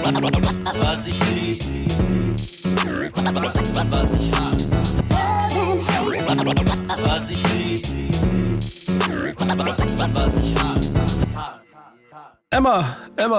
Was ich lieb, was ich hasse. Was ich lieb, was ich hasse. Emma,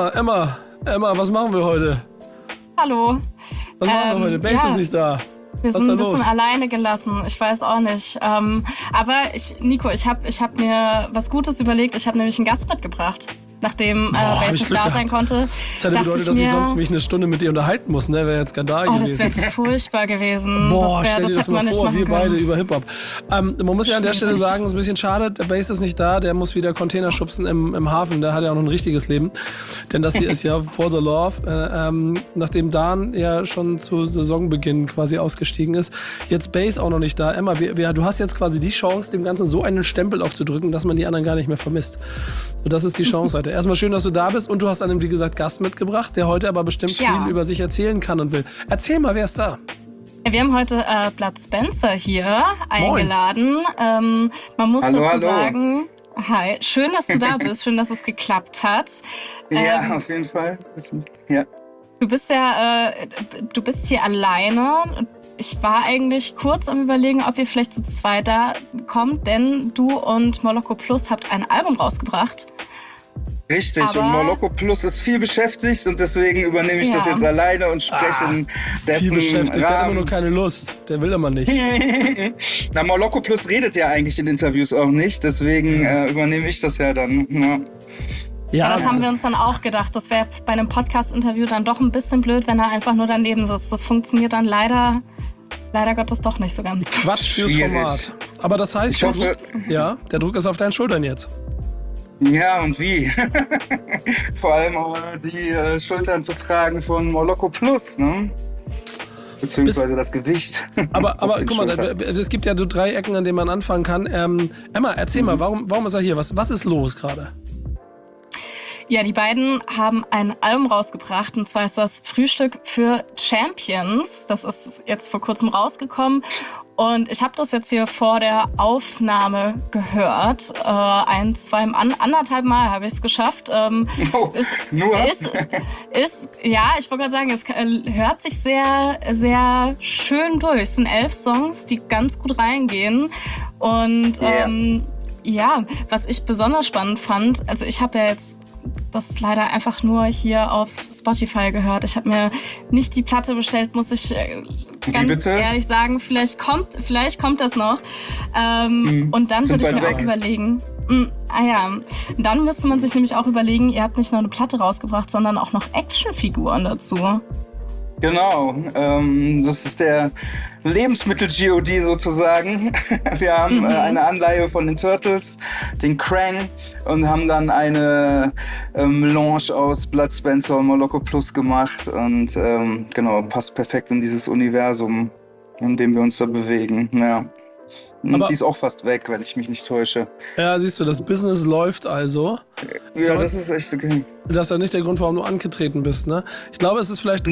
was machen wir heute? Hallo. Was machen wir heute? Base ist nicht da. Wir Was sind ist da ein bisschen los? alleine gelassen. Ich weiß auch nicht. Aber Nico, ich hab mir was Gutes überlegt. Ich habe nämlich einen Gast mitgebracht. Nachdem hab Base ich nicht Glück da gehabt. sein konnte. Das hätte bedeutet, dass ich sonst mich eine Stunde mit dir unterhalten muss, ne? Wäre jetzt Skandal Das gewesen. wäre furchtbar gewesen. Boah, das stell dir das hätte mal man nicht vor, machen wir beide können. über Hip-Hop. Man muss ja an der Stelle sagen, es ist ein bisschen schade, der Bass ist nicht da, der muss wieder Container schubsen im Hafen, der hat ja auch noch ein richtiges Leben. Denn das hier ist ja For the Love, nachdem Dan ja schon zu Saisonbeginn quasi ausgestiegen ist. Jetzt Bass auch noch nicht da. Emma, du hast jetzt quasi die Chance, dem Ganzen so einen Stempel aufzudrücken, dass man die anderen gar nicht mehr vermisst. So, das ist die Chance heute. Erstmal schön, dass du da bist und du hast einen, wie gesagt, Gast mitgebracht, der heute aber bestimmt viel über sich erzählen kann und will. Erzähl mal, wer ist da? Wir haben heute Blood Spencer hier eingeladen. Man muss dazu sagen, hi, schön, dass du da bist, schön, dass es geklappt hat. Ja, auf jeden Fall. Ja. Du bist hier alleine. Ich war eigentlich kurz am Überlegen, ob ihr vielleicht zu zweit da kommt, denn du und Moloko Plus habt ein Album rausgebracht. Richtig, Aber und Moloko Plus ist viel beschäftigt und deswegen übernehme ich das jetzt alleine und spreche in dessen Viel beschäftigt, der hat Rahmen. immer nur keine Lust. Der will immer nicht. Na, Moloko Plus redet ja eigentlich in Interviews auch nicht, deswegen übernehme ich das ja dann. Ja, das haben wir uns dann auch gedacht. Das wäre bei einem Podcast-Interview dann doch ein bisschen blöd, wenn er einfach nur daneben sitzt. Das funktioniert dann leider Gottes doch nicht so ganz. Quatsch fürs Schwierig. Format. Aber das heißt, Ich hoffe, der Druck ist auf deinen Schultern jetzt. ja, und wie? Vor allem auch die Schultern zu tragen von Moloko Plus, ne? Beziehungsweise das Gewicht. Aber guck mal, es gibt ja so 3 Ecken, an denen man anfangen kann. Emma, erzähl mal, warum ist er hier? Was ist los gerade? Ja, die beiden haben ein Album rausgebracht, und zwar ist das Frühstück für Champions. Das ist jetzt vor kurzem rausgekommen. Und ich habe das jetzt hier vor der Aufnahme gehört. Anderthalb Mal habe ich es geschafft. Ja, ich wollte gerade sagen, es hört sich sehr, sehr schön durch. Es sind 11 Songs, die ganz gut reingehen. Und ja, was ich besonders spannend fand, also ich habe ja jetzt das leider einfach nur hier auf Spotify gehört. Ich habe mir nicht die Platte bestellt, muss ich ganz ehrlich sagen. Vielleicht kommt das noch. Und dann würde ich mir auch überlegen. Dann müsste man sich nämlich auch überlegen, ihr habt nicht nur eine Platte rausgebracht, sondern auch noch Actionfiguren dazu. Genau, das ist der Lebensmittel-GOD sozusagen. Wir haben eine Anleihe von den Turtles, den Krang, und haben dann eine Melange aus Blood Spencer und Moloko Plus gemacht. Und genau, passt perfekt in dieses Universum, in dem wir uns da bewegen. Ja. Und die ist auch fast weg, wenn ich mich nicht täusche. Ja, siehst du, das Business läuft also. Ja, das ist echt okay. Das ist ja nicht der Grund, warum du angetreten bist, ne? Ich glaube, es ist vielleicht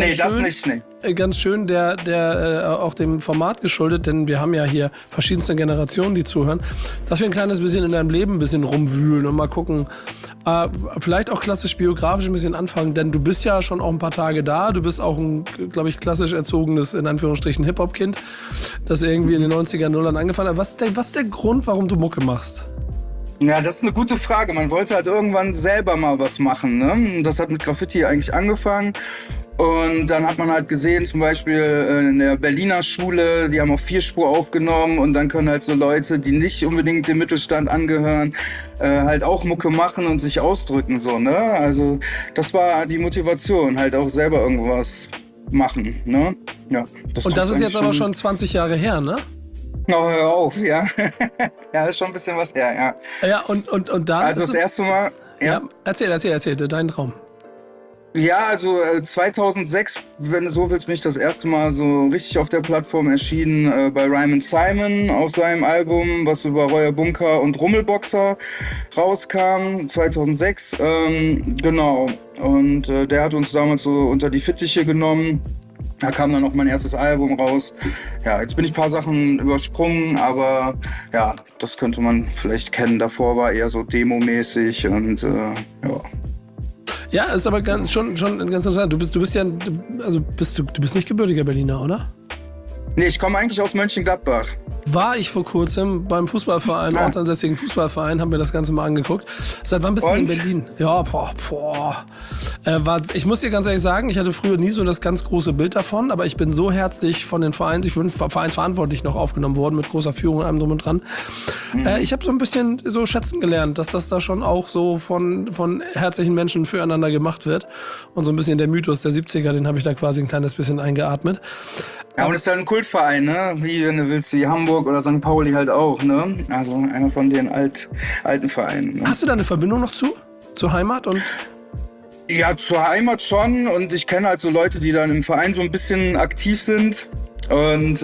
ganz schön, der auch dem Format geschuldet, denn wir haben ja hier verschiedenste Generationen, die zuhören, dass wir ein kleines bisschen in deinem Leben ein bisschen rumwühlen und mal gucken, vielleicht auch klassisch biografisch ein bisschen anfangen, denn du bist ja schon auch ein paar Tage da, du bist auch ein, glaube ich, klassisch erzogenes, in Anführungsstrichen, Hip-Hop-Kind, das irgendwie in den 90er, 0ern angefangen hat. Was ist der Grund, warum du Mucke machst? Ja, das ist eine gute Frage. Man wollte halt irgendwann selber mal was machen, ne? Das hat mit Graffiti eigentlich angefangen. Und dann hat man halt gesehen, zum Beispiel in der Berliner Schule, die haben auf 4-Spur aufgenommen, und dann können halt so Leute, die nicht unbedingt dem Mittelstand angehören, halt auch Mucke machen und sich ausdrücken, so, ne? Also das war die Motivation, halt auch selber irgendwas machen, ne? Ja. Und das ist jetzt aber schon 20 Jahre her, ne? Oh, hör auf, ja. Ja, ist schon ein bisschen was her, ja. Ja, und dann... Also das erste Mal... Ja, erzähl, deinen Traum. Ja, also 2006, wenn du so willst, bin ich das erste Mal so richtig auf der Plattform erschienen bei Ryman Simon auf seinem Album, was über Royer Bunker und Rummelboxer rauskam, 2006, genau. Und der hat uns damals so unter die Fittiche genommen. Da kam dann auch mein erstes Album raus. Ja, jetzt bin ich ein paar Sachen übersprungen, aber ja, das könnte man vielleicht kennen. Davor war eher so demomäßig und ja. Ja, ist aber schon ganz interessant. Du bist ja, also du bist nicht gebürtiger Berliner, oder? Nee, ich komme eigentlich aus Mönchengladbach. War ich vor kurzem beim Fußballverein, ortsansässigen Fußballverein, haben mir das Ganze mal angeguckt. Seit wann bist du in Berlin? Ja, ich muss dir ganz ehrlich sagen, ich hatte früher nie so das ganz große Bild davon, aber ich bin so herzlich von den Vereinen, ich bin vereinsverantwortlich noch aufgenommen worden, mit großer Führung und allem drum und dran. Ich habe so ein bisschen so schätzen gelernt, dass das da schon auch so von herzlichen Menschen füreinander gemacht wird. Und so ein bisschen der Mythos der 70er, den habe ich da quasi ein kleines bisschen eingeatmet. Ja, und es ist halt ein Kultverein, ne? Wie, wenn du willst, wie Hamburg oder St. Pauli halt auch, ne? Also einer von den alten Vereinen. Ne? Hast du da eine Verbindung noch zur Heimat? Und ja, zur Heimat schon. Und ich kenne halt so Leute, die dann im Verein so ein bisschen aktiv sind. Und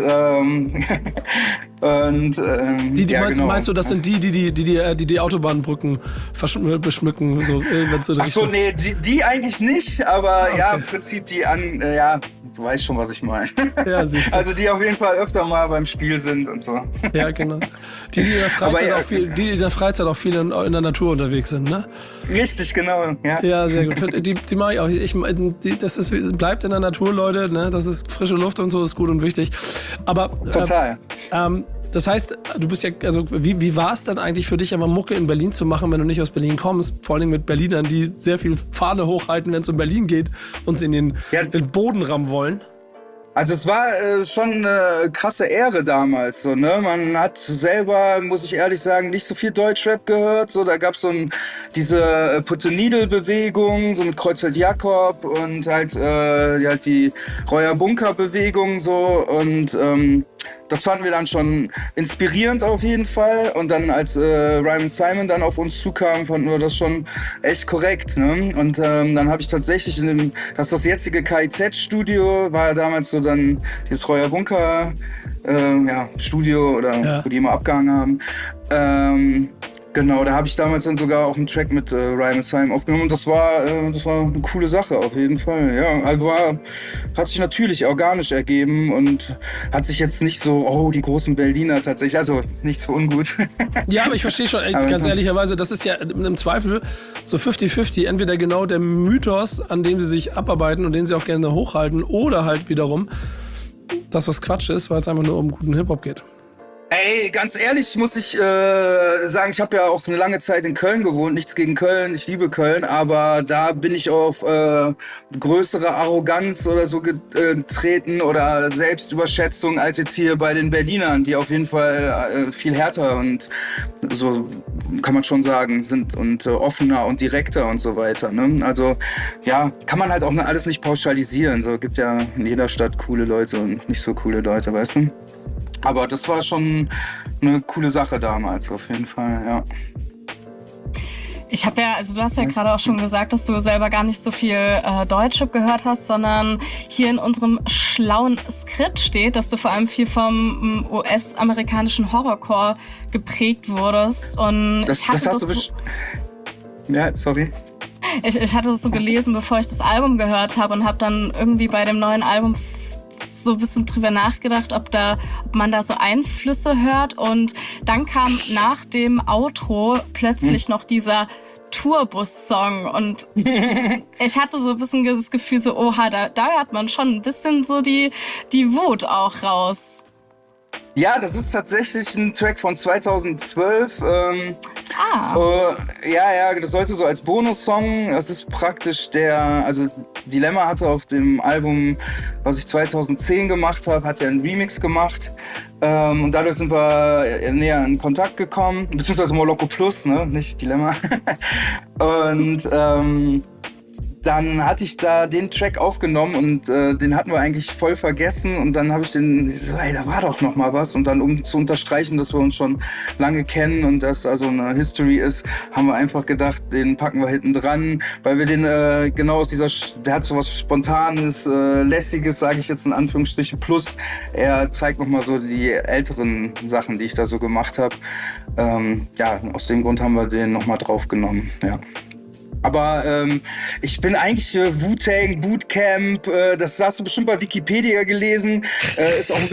genau. Meinst du, das sind die Autobahnbrücken beschmücken? So, ach so, nee, die eigentlich nicht, aber okay. Ja, im Prinzip du weißt schon, was ich meine. Ja, siehst du. Also die auf jeden Fall öfter mal beim Spiel sind und so. Ja, genau. Die in der Freizeit auch viel in der Natur unterwegs sind, ne? Richtig, genau. Ja, ja, sehr gut. Die mag ich auch. Bleibt in der Natur, Leute, ne? Das ist frische Luft und so, ist gut und wichtig. Aber total. Das heißt, du bist ja, also wie war es dann eigentlich für dich, aber Mucke in Berlin zu machen, wenn du nicht aus Berlin kommst? Vor allem mit Berlinern, die sehr viel Fahne hochhalten, wenn es um Berlin geht und sie in den Boden rammen wollen. Also es war schon eine krasse Ehre damals, so, ne? Man hat selber, muss ich ehrlich sagen, nicht so viel Deutschrap gehört. So, da gab es diese Put-the-Needle-Bewegung, so mit Kreuzfeld Jakob und halt die Royer Bunker-Bewegung so und das fanden wir dann schon inspirierend auf jeden Fall. Und dann als Ryman Simon dann auf uns zukam, fanden wir das schon echt korrekt. Ne? Und dann habe ich tatsächlich das jetzige KIZ-Studio, war ja damals so dann dieses Royer Bunker Studio oder wo die immer abgehangen haben. Genau, da habe ich damals dann sogar auch einen Track mit Ryman Simon aufgenommen und das war eine coole Sache auf jeden Fall. Ja, also hat sich natürlich organisch ergeben und hat sich jetzt nicht so, die großen Berliner tatsächlich, also nicht so ungut. Ja, aber ich verstehe schon, ganz ehrlicherweise, das ist ja im Zweifel so 50-50, entweder genau der Mythos, an dem sie sich abarbeiten und den sie auch gerne hochhalten, oder halt wiederum das, was Quatsch ist, weil es einfach nur um guten Hip-Hop geht. Ey, ganz ehrlich muss ich sagen, ich habe ja auch eine lange Zeit in Köln gewohnt. Nichts gegen Köln, ich liebe Köln, aber da bin ich auf größere Arroganz oder so getreten oder Selbstüberschätzung als jetzt hier bei den Berlinern, die auf jeden Fall viel härter und so kann man schon sagen sind und offener und direkter und so weiter. Ne? Also ja, kann man halt auch alles nicht pauschalisieren. So gibt ja in jeder Stadt coole Leute und nicht so coole Leute, weißt du? Aber das war schon eine coole Sache damals, auf jeden Fall, ja. Ich habe du hast ja gerade auch schon gesagt, dass du selber gar nicht so viel Deutschrap gehört hast, sondern hier in unserem schlauen Skript steht, dass du vor allem viel vom US-amerikanischen Horrorcore geprägt wurdest. Und das hast du ja, sorry. Ich hatte das so gelesen, bevor ich das Album gehört habe und habe dann irgendwie bei dem neuen Album so ein bisschen drüber nachgedacht, ob man da so Einflüsse hört. Und dann kam nach dem Outro plötzlich noch dieser Tourbus-Song. Und ich hatte so ein bisschen das Gefühl, so, oha, da hört man schon ein bisschen so die Wut auch raus. Ja, das ist tatsächlich ein Track von 2012. Das sollte so als Bonussong. Das ist praktisch also Dilemma hatte auf dem Album, was ich 2010 gemacht habe, hat er einen Remix gemacht. Und dadurch sind wir näher in Kontakt gekommen, beziehungsweise Moloko Plus, ne, nicht Dilemma. Und dann hatte ich da den Track aufgenommen und den hatten wir eigentlich voll vergessen und dann habe ich da war doch noch mal was und dann, um zu unterstreichen, dass wir uns schon lange kennen und das also eine History ist, haben wir einfach gedacht, den packen wir hinten dran, weil wir den genau aus der hat so was Spontanes, Lässiges, sage ich jetzt in Anführungsstrichen, plus er zeigt noch mal so die älteren Sachen, die ich da so gemacht habe. Aus dem Grund haben wir den noch mal draufgenommen, ja. Aber ich bin eigentlich Wu-Tang, Bootcamp, das hast du bestimmt bei Wikipedia gelesen, ist auch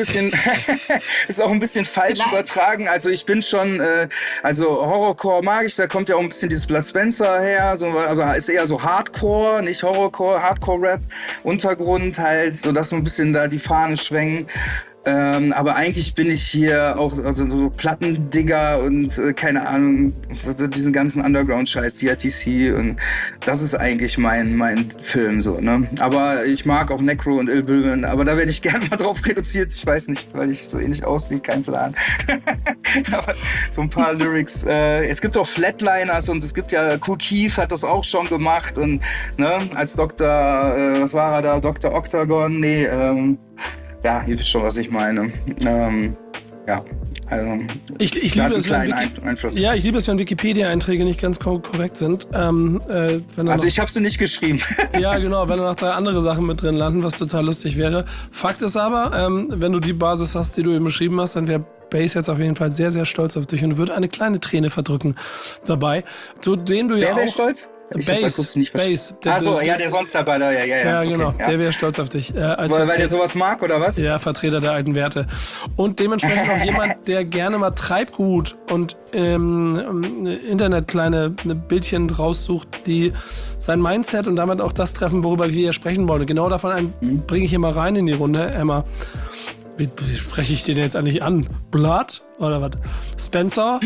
ein bisschen falsch übertragen. Also ich bin schon, also Horrorcore mag ich, da kommt ja auch ein bisschen dieses Blood Spencer her, so, aber ist eher so Hardcore, nicht Horrorcore, Hardcore-Rap, Untergrund halt, so dass so ein bisschen da die Fahne schwenken. Aber eigentlich bin ich hier auch also so Plattendigger und keine Ahnung, so diesen ganzen Underground-Scheiß, DRTC, und das ist eigentlich mein Film so, ne? Aber ich mag auch Necro und Ill Billman, aber da werde ich gerne mal drauf reduziert. Ich weiß nicht, weil ich so ähnlich aussehe, kein Plan. Aber so ein paar Lyrics. Es gibt auch Flatliners und es gibt ja Kool Keith hat das auch schon gemacht und ne, als Dr. Was war er da? Dr. Octagon? Nee, ja, ihr wisst schon, was ich meine. Ja, also ich liebe es, wenn Wikipedia-Einträge nicht ganz korrekt sind. Also ich habe sie nicht geschrieben. Ja, genau, wenn da noch 3 andere Sachen mit drin landen, was total lustig wäre. Fakt ist aber, wenn du die Basis hast, die du eben beschrieben hast, dann wäre Bass jetzt auf jeden Fall sehr, sehr stolz auf dich und würde eine kleine Träne verdrücken dabei. Zu dem du Wer wäre stolz? Ich hab's akustisch nicht verstanden. Achso, der sonst dabei, ja, okay, genau, ja. Der wäre stolz auf dich. Weil der sowas mag, oder was? Ja, Vertreter der alten Werte. Und dementsprechend auch jemand, der gerne mal Treibgut und Internet kleine Bildchen raussucht, die sein Mindset und damit auch das treffen, worüber wir hier sprechen wollen. Genau davon bringe ich hier mal rein in die Runde, Emma. Wie spreche ich den jetzt eigentlich an? Blood? Oder was? Spencer?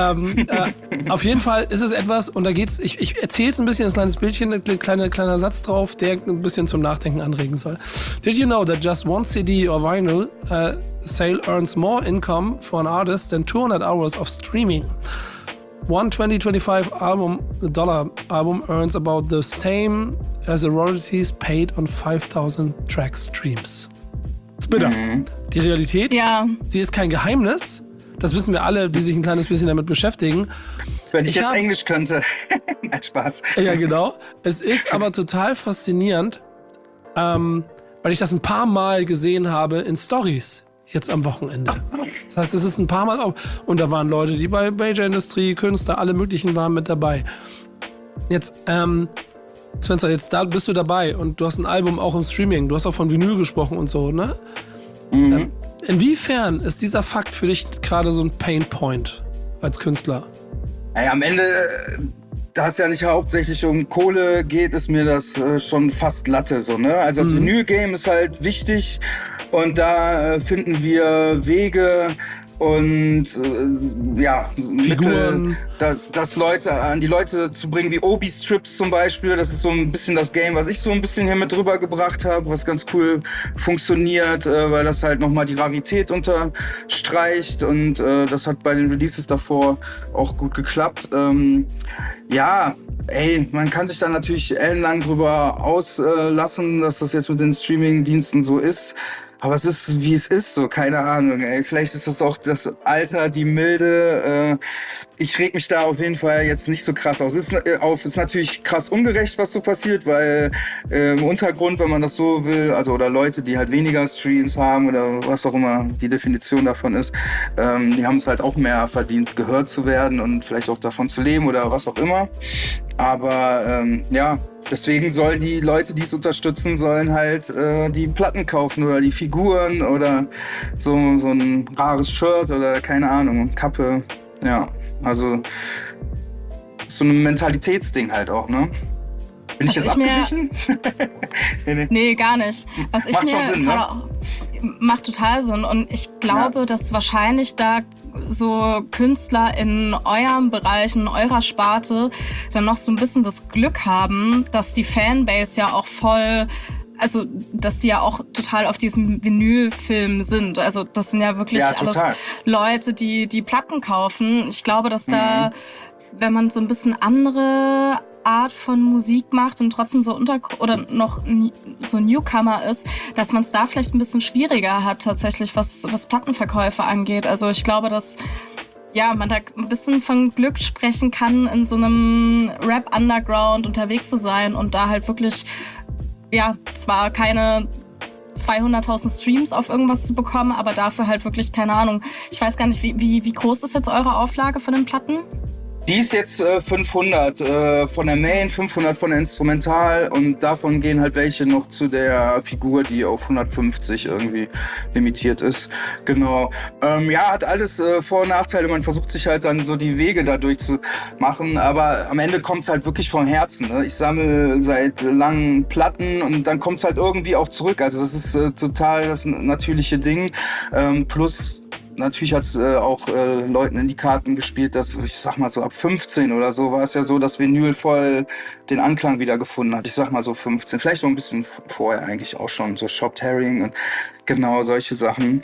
Auf jeden Fall ist es etwas, und da geht's, ich erzähle es ein bisschen, ein kleines Bildchen, ein kleiner Satz drauf, der ein bisschen zum Nachdenken anregen soll. Did you know that just one CD or vinyl sale earns more income for an artist than 200 hours of streaming? One 2025 dollar album earns about the same as the royalties paid on 5,000 track streams. Das ist bitter. Die Realität, sie ist kein Geheimnis. Das wissen wir alle, die sich ein kleines bisschen damit beschäftigen. Wenn ich jetzt Englisch könnte. Nein, Spaß. Ja, genau. Es ist aber total faszinierend, weil ich das ein paar Mal gesehen habe in Stories jetzt am Wochenende. Das heißt, es ist ein paar Mal auch. Und da waren Leute, die bei Major-Industrie, Künstler, alle möglichen waren mit dabei. Jetzt, Spencer, jetzt da bist du dabei und du hast ein Album auch im Streaming. Du hast auch von Vinyl gesprochen und so, ne? Inwiefern ist dieser Fakt für dich gerade so ein Painpoint als Künstler? Naja, am Ende, da es ja nicht hauptsächlich um Kohle geht, ist mir das schon fast Latte so, ne? Also das Vinyl-Game ist halt wichtig und da finden wir Wege und Figuren. das Leute an die Leute zu bringen, wie Obi-Strips zum Beispiel. Das ist so ein bisschen das Game, was ich so ein bisschen hier mit drüber gebracht habe, was ganz cool funktioniert, weil das halt nochmal die Rarität unterstreicht und das hat bei den Releases davor auch gut geklappt. Man kann sich da natürlich ellenlang drüber auslassen, dass das jetzt mit den Streaming-Diensten so ist. Aber es ist, wie es ist, so, keine Ahnung, ey. Vielleicht ist das auch das Alter, die Milde. Ich reg mich da auf jeden Fall jetzt nicht so krass aus. Es ist natürlich krass ungerecht, was so passiert, weil im Untergrund, wenn man das so will, also oder Leute, die halt weniger Streams haben oder was auch immer die Definition davon ist, die haben es halt auch mehr verdient, gehört zu werden und vielleicht auch davon zu leben oder was auch immer. Aber deswegen sollen die Leute, die es unterstützen, sollen halt die Platten kaufen oder die Figuren oder so ein rares Shirt oder keine Ahnung, Kappe. Ja, also so ein Mentalitätsding halt auch, ne? Bin ich jetzt abgewichen? Nee, gar nicht. Was ich Macht mir schon Sinn, ne? Macht total Sinn. Und ich glaube, dass wahrscheinlich da so Künstler in eurem Bereich, in eurer Sparte, dann noch so ein bisschen das Glück haben, dass die Fanbase ja auch voll, also dass die ja auch total auf diesem Vinylfilm sind. Also das sind ja wirklich alles Leute, die Platten kaufen. Ich glaube, dass da, wenn man so ein bisschen andere Art von Musik macht und trotzdem so oder noch so Newcomer ist, dass man es da vielleicht ein bisschen schwieriger hat tatsächlich, was Plattenverkäufe angeht. Also ich glaube, dass man da ein bisschen von Glück sprechen kann, in so einem Rap-Underground unterwegs zu sein und da halt wirklich, zwar keine 200.000 Streams auf irgendwas zu bekommen, aber dafür halt wirklich, keine Ahnung, ich weiß gar nicht, wie groß ist jetzt eure Auflage von den Platten? Die ist jetzt 500 von der Main, 500 von der Instrumental und davon gehen halt welche noch zu der Figur, die auf 150 irgendwie limitiert ist. Genau. Ja, hat alles Vor- und Nachteile. Man versucht sich halt dann so die Wege dadurch zu machen, aber am Ende kommt's halt wirklich vom Herzen. Ne? Ich sammle seit langen Platten und dann kommt's halt irgendwie auch zurück. Also das ist total das natürliche Ding. Plus natürlich hat es auch Leuten in die Karten gespielt, dass, ich sag mal so ab 15 oder so, war es ja so, dass Vinyl voll den Anklang wieder gefunden hat. Ich sag mal so 15, vielleicht noch ein bisschen vorher eigentlich auch schon, so Chopped Herring und genau solche Sachen.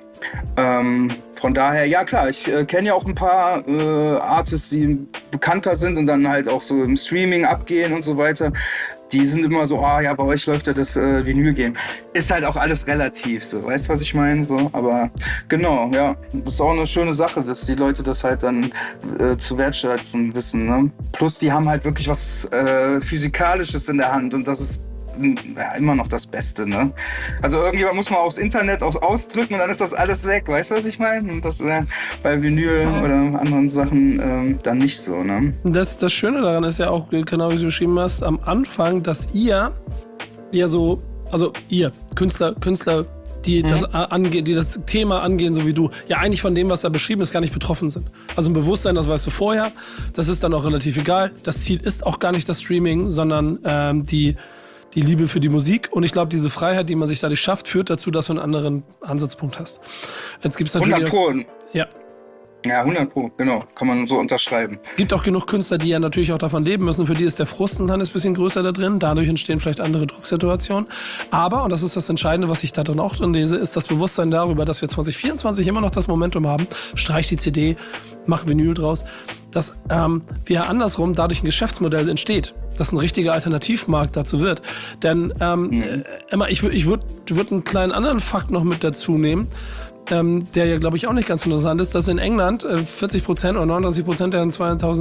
Von daher, ja klar, ich kenne ja auch ein paar Artists, die bekannter sind und dann halt auch so im Streaming abgehen und so weiter. Die sind immer so, ja, bei euch läuft ja das Vinyl-Game. Ist halt auch alles relativ so, weißt du, was ich meine? So, aber genau, ja, das ist auch eine schöne Sache, dass die Leute das halt dann zu wertschätzen wissen. Ne? Plus, die haben halt wirklich was Physikalisches in der Hand und das ist ja, immer noch das Beste, ne? Also irgendjemand muss mal aufs Internet ausdrücken und dann ist das alles weg, weißt du, was ich meine? Und das bei Vinyl oder anderen Sachen dann nicht so, ne? Das Schöne daran ist ja auch, genau wie du beschrieben hast, am Anfang, dass ihr ja so, also ihr, Künstler, die das angehen, die das Thema angehen, so wie du, ja eigentlich von dem, was da beschrieben ist, gar nicht betroffen sind. Also ein Bewusstsein, das weißt du vorher, das ist dann auch relativ egal. Das Ziel ist auch gar nicht das Streaming, sondern die Liebe für die Musik. Und ich glaube, diese Freiheit, die man sich dadurch schafft, führt dazu, dass du einen anderen Ansatzpunkt hast. Jetzt gibt's natürlich 100 Pro. Ja. Ja, 100 Pro, genau. Kann man so unterschreiben. Gibt auch genug Künstler, die ja natürlich auch davon leben müssen. Für die ist der Frust ein kleines bisschen größer da drin. Dadurch entstehen vielleicht andere Drucksituationen. Aber, und das ist das Entscheidende, was ich da dann auch drin lese, ist das Bewusstsein darüber, dass wir 2024 immer noch das Momentum haben. Streich die CD, mach Vinyl draus. Dass wir andersrum dadurch ein Geschäftsmodell entsteht, dass ein richtiger Alternativmarkt dazu wird. Denn Emma, ich würd einen kleinen anderen Fakt noch mit dazu nehmen, der ja, glaube ich, auch nicht ganz interessant ist, dass in England 40% oder 39% der in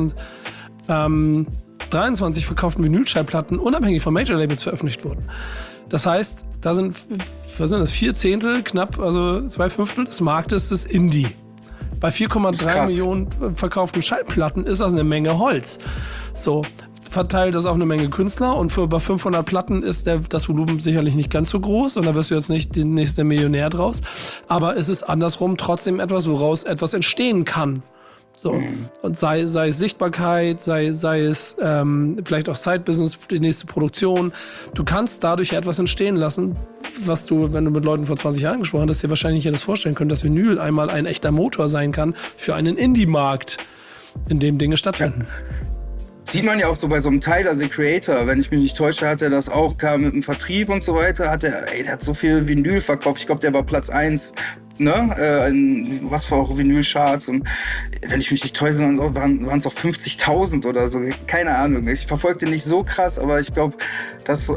2023 verkauften Vinylschallplatten unabhängig von Major-Labels veröffentlicht wurden. Das heißt, da sind, was sind das, 4/10, knapp, also 2/5 des Marktes ist Indie. Bei 4,3 Millionen verkauften Schallplatten ist das eine Menge Holz. So, verteilt das auf eine Menge Künstler und für über 500 Platten ist das Volumen sicherlich nicht ganz so groß und da wirst du jetzt nicht der nächste Millionär draus. Aber es ist andersrum trotzdem etwas, woraus etwas entstehen kann. So. Und sei es Sichtbarkeit, sei es vielleicht auch Side-Business, die nächste Produktion. Du kannst dadurch etwas entstehen lassen, was du, wenn du mit Leuten vor 20 Jahren gesprochen hast, dir wahrscheinlich nicht das vorstellen können, dass Vinyl einmal ein echter Motor sein kann für einen Indie-Markt, in dem Dinge stattfinden. Ja. Sieht man ja auch so bei so einem Tyler, the Creator, wenn ich mich nicht täusche, hat er das auch, klar, mit dem Vertrieb und so weiter, der hat so viel Vinyl verkauft, ich glaube, der war Platz 1, ne, was für auch Vinyl-Charts und wenn ich mich nicht täusche, waren es auch 50.000 oder so, keine Ahnung, ich verfolgte nicht so krass, aber ich glaube, ist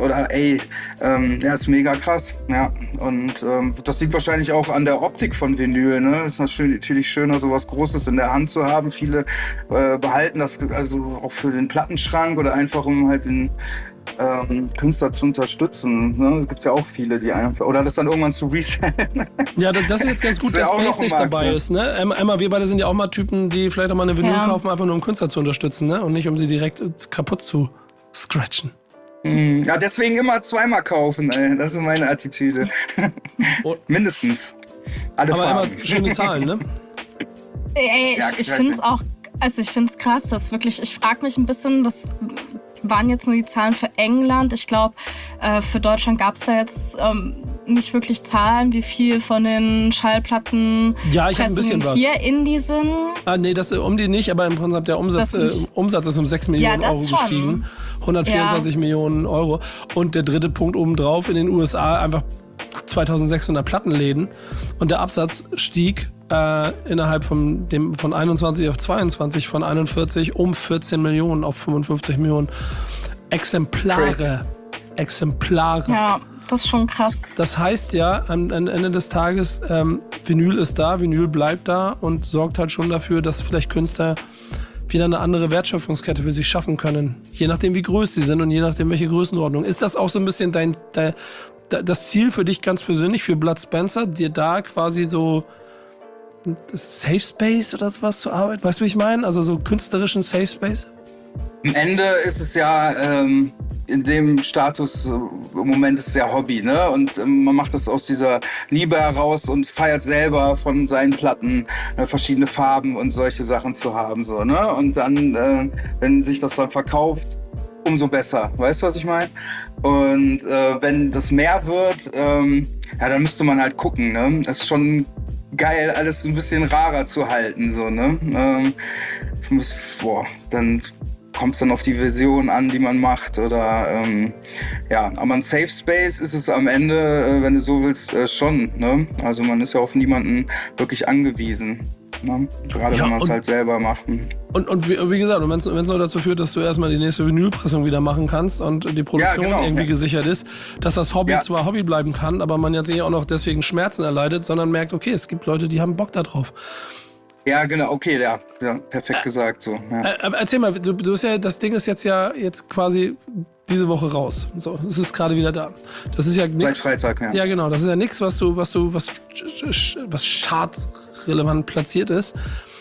mega krass, ja, und das liegt wahrscheinlich auch an der Optik von Vinyl, ne, es ist natürlich schöner, so was Großes in der Hand zu haben, viele behalten das also auch für den Plattenschrank oder einfach um halt den Künstler zu unterstützen. Ne? Es gibt ja auch viele, die einfach, oder das dann irgendwann zu resellen. Ja, das ist jetzt ganz gut, dass Bass nicht dabei ist. Ne? Emma, wir beide sind ja auch mal Typen, die vielleicht auch mal eine Vinyl kaufen, einfach nur um Künstler zu unterstützen, ne? Und nicht um sie direkt kaputt zu scratchen. Ja, deswegen immer zweimal kaufen, ey. Das ist meine Attitüde. Mindestens. Alle aber Farben. Emma, schöne Zahlen, ne? Ey, ich finde es auch, also ich finde es krass, dass wirklich, ich frage mich ein bisschen, das waren jetzt nur die Zahlen für England. Ich glaube, für Deutschland gab es da jetzt nicht wirklich Zahlen, wie viel von den Schallplatten hier Indie sind. Nee, das um die nicht, aber im Prinzip der Umsatz ist um 6 Millionen Euro gestiegen. 124 Millionen Euro. Und der dritte Punkt obendrauf, in den USA einfach 2600 Plattenläden. Und der Absatz stieg innerhalb von 21 auf 22 von 41 um 14 Millionen auf 55 Millionen Exemplare. Ja, das ist schon krass. Das heißt ja, am Ende des Tages, Vinyl ist da, Vinyl bleibt da und sorgt halt schon dafür, dass vielleicht Künstler wieder eine andere Wertschöpfungskette für sich schaffen können. Je nachdem, wie groß sie sind und je nachdem, welche Größenordnung. Ist das auch so ein bisschen das Ziel für dich ganz persönlich, für Bud Spencer, dir da quasi so Safe Space oder sowas zu arbeiten? Weißt du, wie ich meine? Also so künstlerischen Safe Space? Am Ende ist es ja in dem Status, im Moment ist es ja Hobby, ne? Und man macht das aus dieser Liebe heraus und feiert selber von seinen Platten verschiedene Farben und solche Sachen zu haben, so, ne? Und dann, wenn sich das dann verkauft, umso besser. Weißt du, was ich meine? Und wenn das mehr wird, ja, dann müsste man halt gucken, ne? Das ist schon geil, alles ein bisschen rarer zu halten, so, ne? Dann kommt es dann auf die Vision an, die man macht, oder ja, aber ein Safe Space ist es am Ende, wenn du so willst, schon, ne? Also man ist ja auf niemanden wirklich angewiesen, ne? Gerade ja, wenn man es halt selber macht. Und wie gesagt, wenn es nur dazu führt, dass du erstmal die nächste Vinylpressung wieder machen kannst und die Produktion irgendwie gesichert ist, dass das Hobby zwar Hobby bleiben kann, aber man jetzt nicht auch noch deswegen Schmerzen erleidet, sondern merkt, okay, es gibt Leute, die haben Bock da drauf. Ja, genau, okay, ja perfekt gesagt so. Ja. Aber erzähl mal, du bist ja, das Ding ist jetzt quasi diese Woche raus. So, es ist gerade wieder da. Das ist ja nix, seit Freitag, ja. Ja, genau, das ist ja nichts, was chartrelevant platziert ist.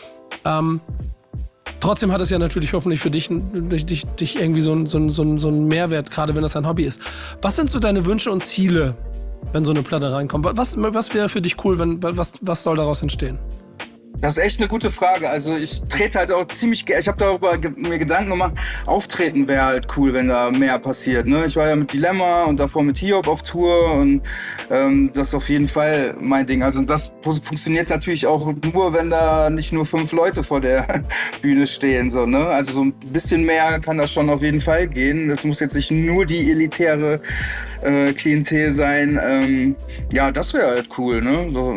Trotzdem hat es ja natürlich hoffentlich für dich irgendwie so einen Mehrwert, gerade wenn das ein Hobby ist. Was sind so deine Wünsche und Ziele, wenn so eine Platte reinkommt? Was wäre für dich cool, was soll daraus entstehen? Das ist echt eine gute Frage. Also ich trete halt auch ziemlich, ich habe darüber mir Gedanken gemacht, Auftreten wäre halt cool, wenn da mehr passiert. Ne? Ich war ja mit Dilemma und davor mit Hiob auf Tour und das ist auf jeden Fall mein Ding. Also das funktioniert natürlich auch nur, wenn da nicht nur 5 Leute vor der Bühne stehen. So, ne? Also so ein bisschen mehr kann das schon auf jeden Fall gehen. Das muss jetzt nicht nur die elitäre Klientel sein. Ja, das wäre halt cool. Ne? So,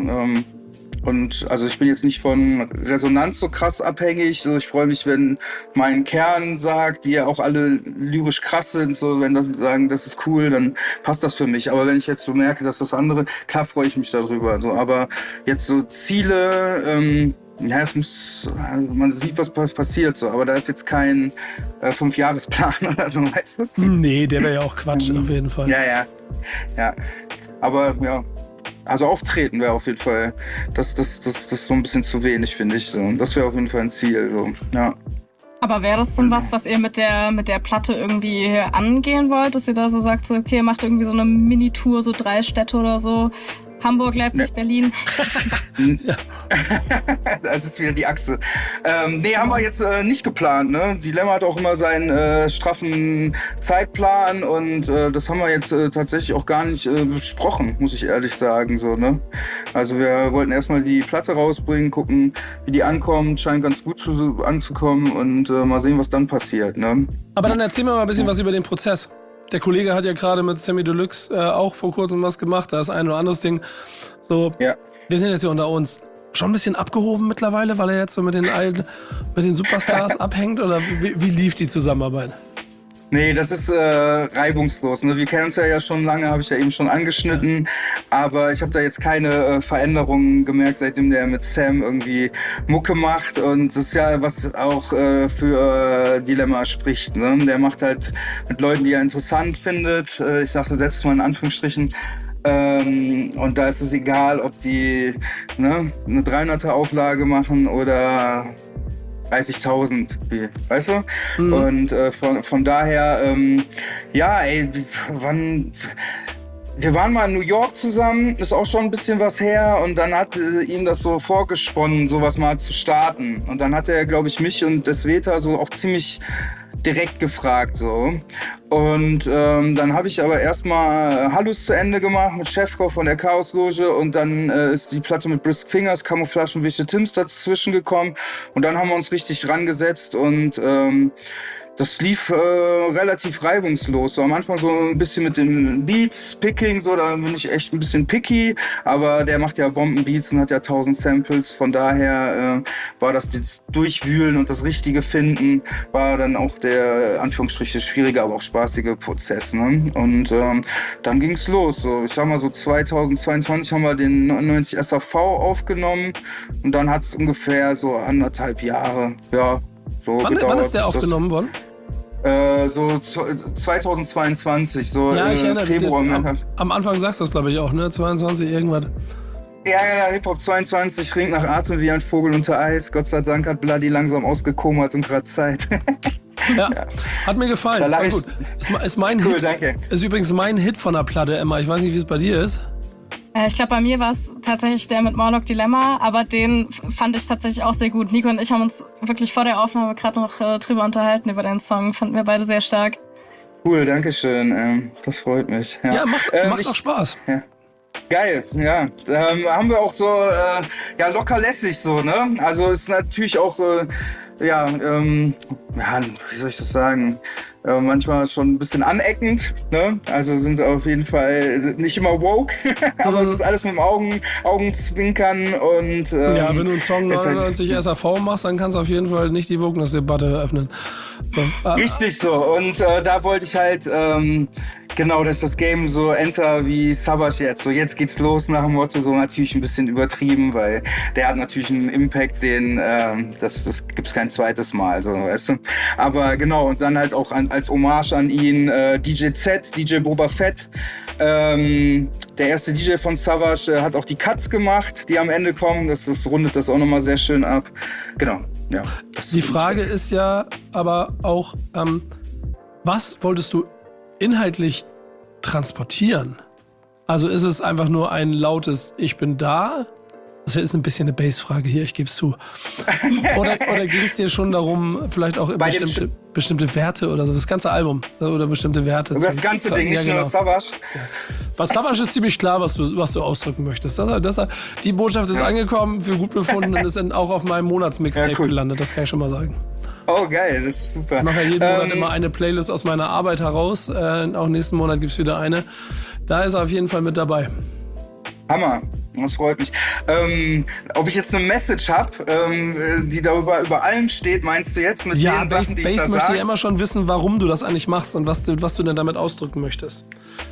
und also ich bin jetzt nicht von Resonanz so krass abhängig. So, ich freue mich, wenn mein Kern sagt, die ja auch alle lyrisch krass sind, so wenn das sagen, das ist cool, dann passt das für mich. Aber wenn ich jetzt so merke, dass das andere, klar freue ich mich darüber. So, aber jetzt so Ziele, ja, man sieht, was passiert, so, aber da ist jetzt kein 5-Jahresplan oder so, weißt du? Nee, der wäre ja auch Quatsch, auf jeden Fall. Ja. Aber ja. Also auftreten wäre auf jeden Fall, das ist so ein bisschen zu wenig, finde ich. So. Das wäre auf jeden Fall ein Ziel. So. Ja. Aber wäre das denn was ihr mit der Platte irgendwie angehen wollt, dass ihr da so sagt, so, okay, macht irgendwie so eine Mini-Tour, so 3 Städte oder so? Hamburg, Leipzig, Berlin. Ja. Das ist wieder die Achse. Nee, haben wir jetzt nicht geplant. Ne? Dilemma hat auch immer seinen straffen Zeitplan und das haben wir jetzt tatsächlich auch gar nicht besprochen, muss ich ehrlich sagen. So, ne? Also wir wollten erstmal die Platte rausbringen, gucken, wie die ankommt. Scheint ganz gut anzukommen und mal sehen, was dann passiert. Ne? Aber dann erzähl mir mal ein bisschen was über den Prozess. Der Kollege hat ja gerade mit Sammy Deluxe auch vor kurzem was gemacht. Da ist ein oder anderes Ding. So, ja. Wir sind jetzt hier unter uns. Schon ein bisschen abgehoben mittlerweile, weil er jetzt so mit den Superstars abhängt? Oder wie lief die Zusammenarbeit? Nee, das ist reibungslos. Ne? Wir kennen uns ja schon lange, habe ich ja eben schon angeschnitten. Aber ich habe da jetzt keine Veränderungen gemerkt, seitdem der mit Sam irgendwie Mucke macht. Und das ist ja, was auch für Dilemma spricht. Ne? Der macht halt mit Leuten, die er interessant findet. Ich sagte, setz es mal in Anführungsstrichen. Und da ist es egal, ob die eine 300er Auflage machen oder 30.000, weißt du? Mhm. Und von daher, ja, ey, wir waren mal in New York zusammen, ist auch schon ein bisschen was her und dann hat ihm das so vorgesponnen, sowas mal zu starten. Und dann hat er, glaube ich, mich und Desveta so auch ziemlich direkt gefragt, so. Und dann habe ich aber erstmal Hallus zu Ende gemacht mit Chefko von der Chaosloge und dann ist die Platte mit Brisk Fingers, Camouflage und Wichte Tims dazwischen gekommen und dann haben wir uns richtig rangesetzt und das lief relativ reibungslos. So am Anfang so ein bisschen mit den Beats, Picking, so, da bin ich echt ein bisschen picky, aber der macht ja Bombenbeats und hat ja 1000 Samples. Von daher war das Durchwühlen und das richtige Finden, war dann auch der, Anführungsstriche, schwierige, aber auch spaßige Prozess. Ne? Und dann ging's los. So, ich sag mal so 2022 haben wir den 99 SAV aufgenommen und dann hat's ungefähr so 1,5 Jahre, ja, so gedauert. Wann ist der aufgenommen worden? So 2022, so ja, ich erinnere Februar. Am Anfang sagst du das, glaube ich, auch, ne? 22 irgendwas. Ja, Hip-Hop 22 ringt nach Atem wie ein Vogel unter Eis. Gott sei Dank hat Bloody langsam ausgekomert und gerade Zeit. Ja, hat mir gefallen. Da War gut. Ist mein Cool, Hit. danke. Ist übrigens mein Hit von der Platte, Emma. Ich weiß nicht, wie es bei dir ist. Ich glaube, bei mir war es tatsächlich der mit Morlock Dilemma, aber den fand ich tatsächlich auch sehr gut. Nico und ich haben uns wirklich vor der Aufnahme gerade noch drüber unterhalten, über den Song. Fanden wir beide sehr stark. Cool, danke schön. Das freut mich. Ja, macht auch Spaß. Ja. Geil, ja. Haben wir auch so locker lässig so, ne? Also ist natürlich auch wie soll ich das sagen? Manchmal schon ein bisschen aneckend, ne? Also sind auf jeden Fall nicht immer woke, aber es ist alles mit dem Augenzwinkern und ja, wenn du einen Song ist halt 99 SAV machst, dann kannst du auf jeden Fall nicht die Wokeness-Debatte eröffnen. So. Richtig so. Und da wollte ich halt dass das Game so enter wie Savage jetzt. So jetzt geht's los nach dem Motto, so natürlich ein bisschen übertrieben, weil der hat natürlich einen Impact, den das gibt's kein zweites Mal, so, weißt du. Aber genau, und dann halt auch als Hommage an ihn DJ Z, DJ Boba Fett. Der erste DJ von Savage hat auch die Cuts gemacht, die am Ende kommen. Das rundet das auch nochmal sehr schön ab. Genau, ja. Die Frage ist ja aber auch, was wolltest du inhaltlich transportieren? Also ist es einfach nur ein lautes Ich bin da? Das ist ein bisschen eine Base-Frage hier, ich gebe es zu. Oder ging es dir schon darum, vielleicht auch bestimmte Werte oder so, das ganze Album oder bestimmte Werte? Das ganze Ding, nicht nur Savage. Ja. Bei Savage ist ziemlich klar, was du ausdrücken möchtest. Die Botschaft ist angekommen, für gut befunden und ist dann auch auf meinem Monatsmixtape gelandet, das kann ich schon mal sagen. Oh geil, das ist super. Ich mache ja jeden Monat immer eine Playlist aus meiner Arbeit heraus. Auch nächsten Monat gibt es wieder eine. Da ist er auf jeden Fall mit dabei. Hammer, das freut mich. Ob ich jetzt eine Message habe, die darüber über allem steht, meinst du jetzt mit den Sachen, die ich da Base möchte sage? ja immer schon wissen, warum du das eigentlich machst und was du denn damit ausdrücken möchtest.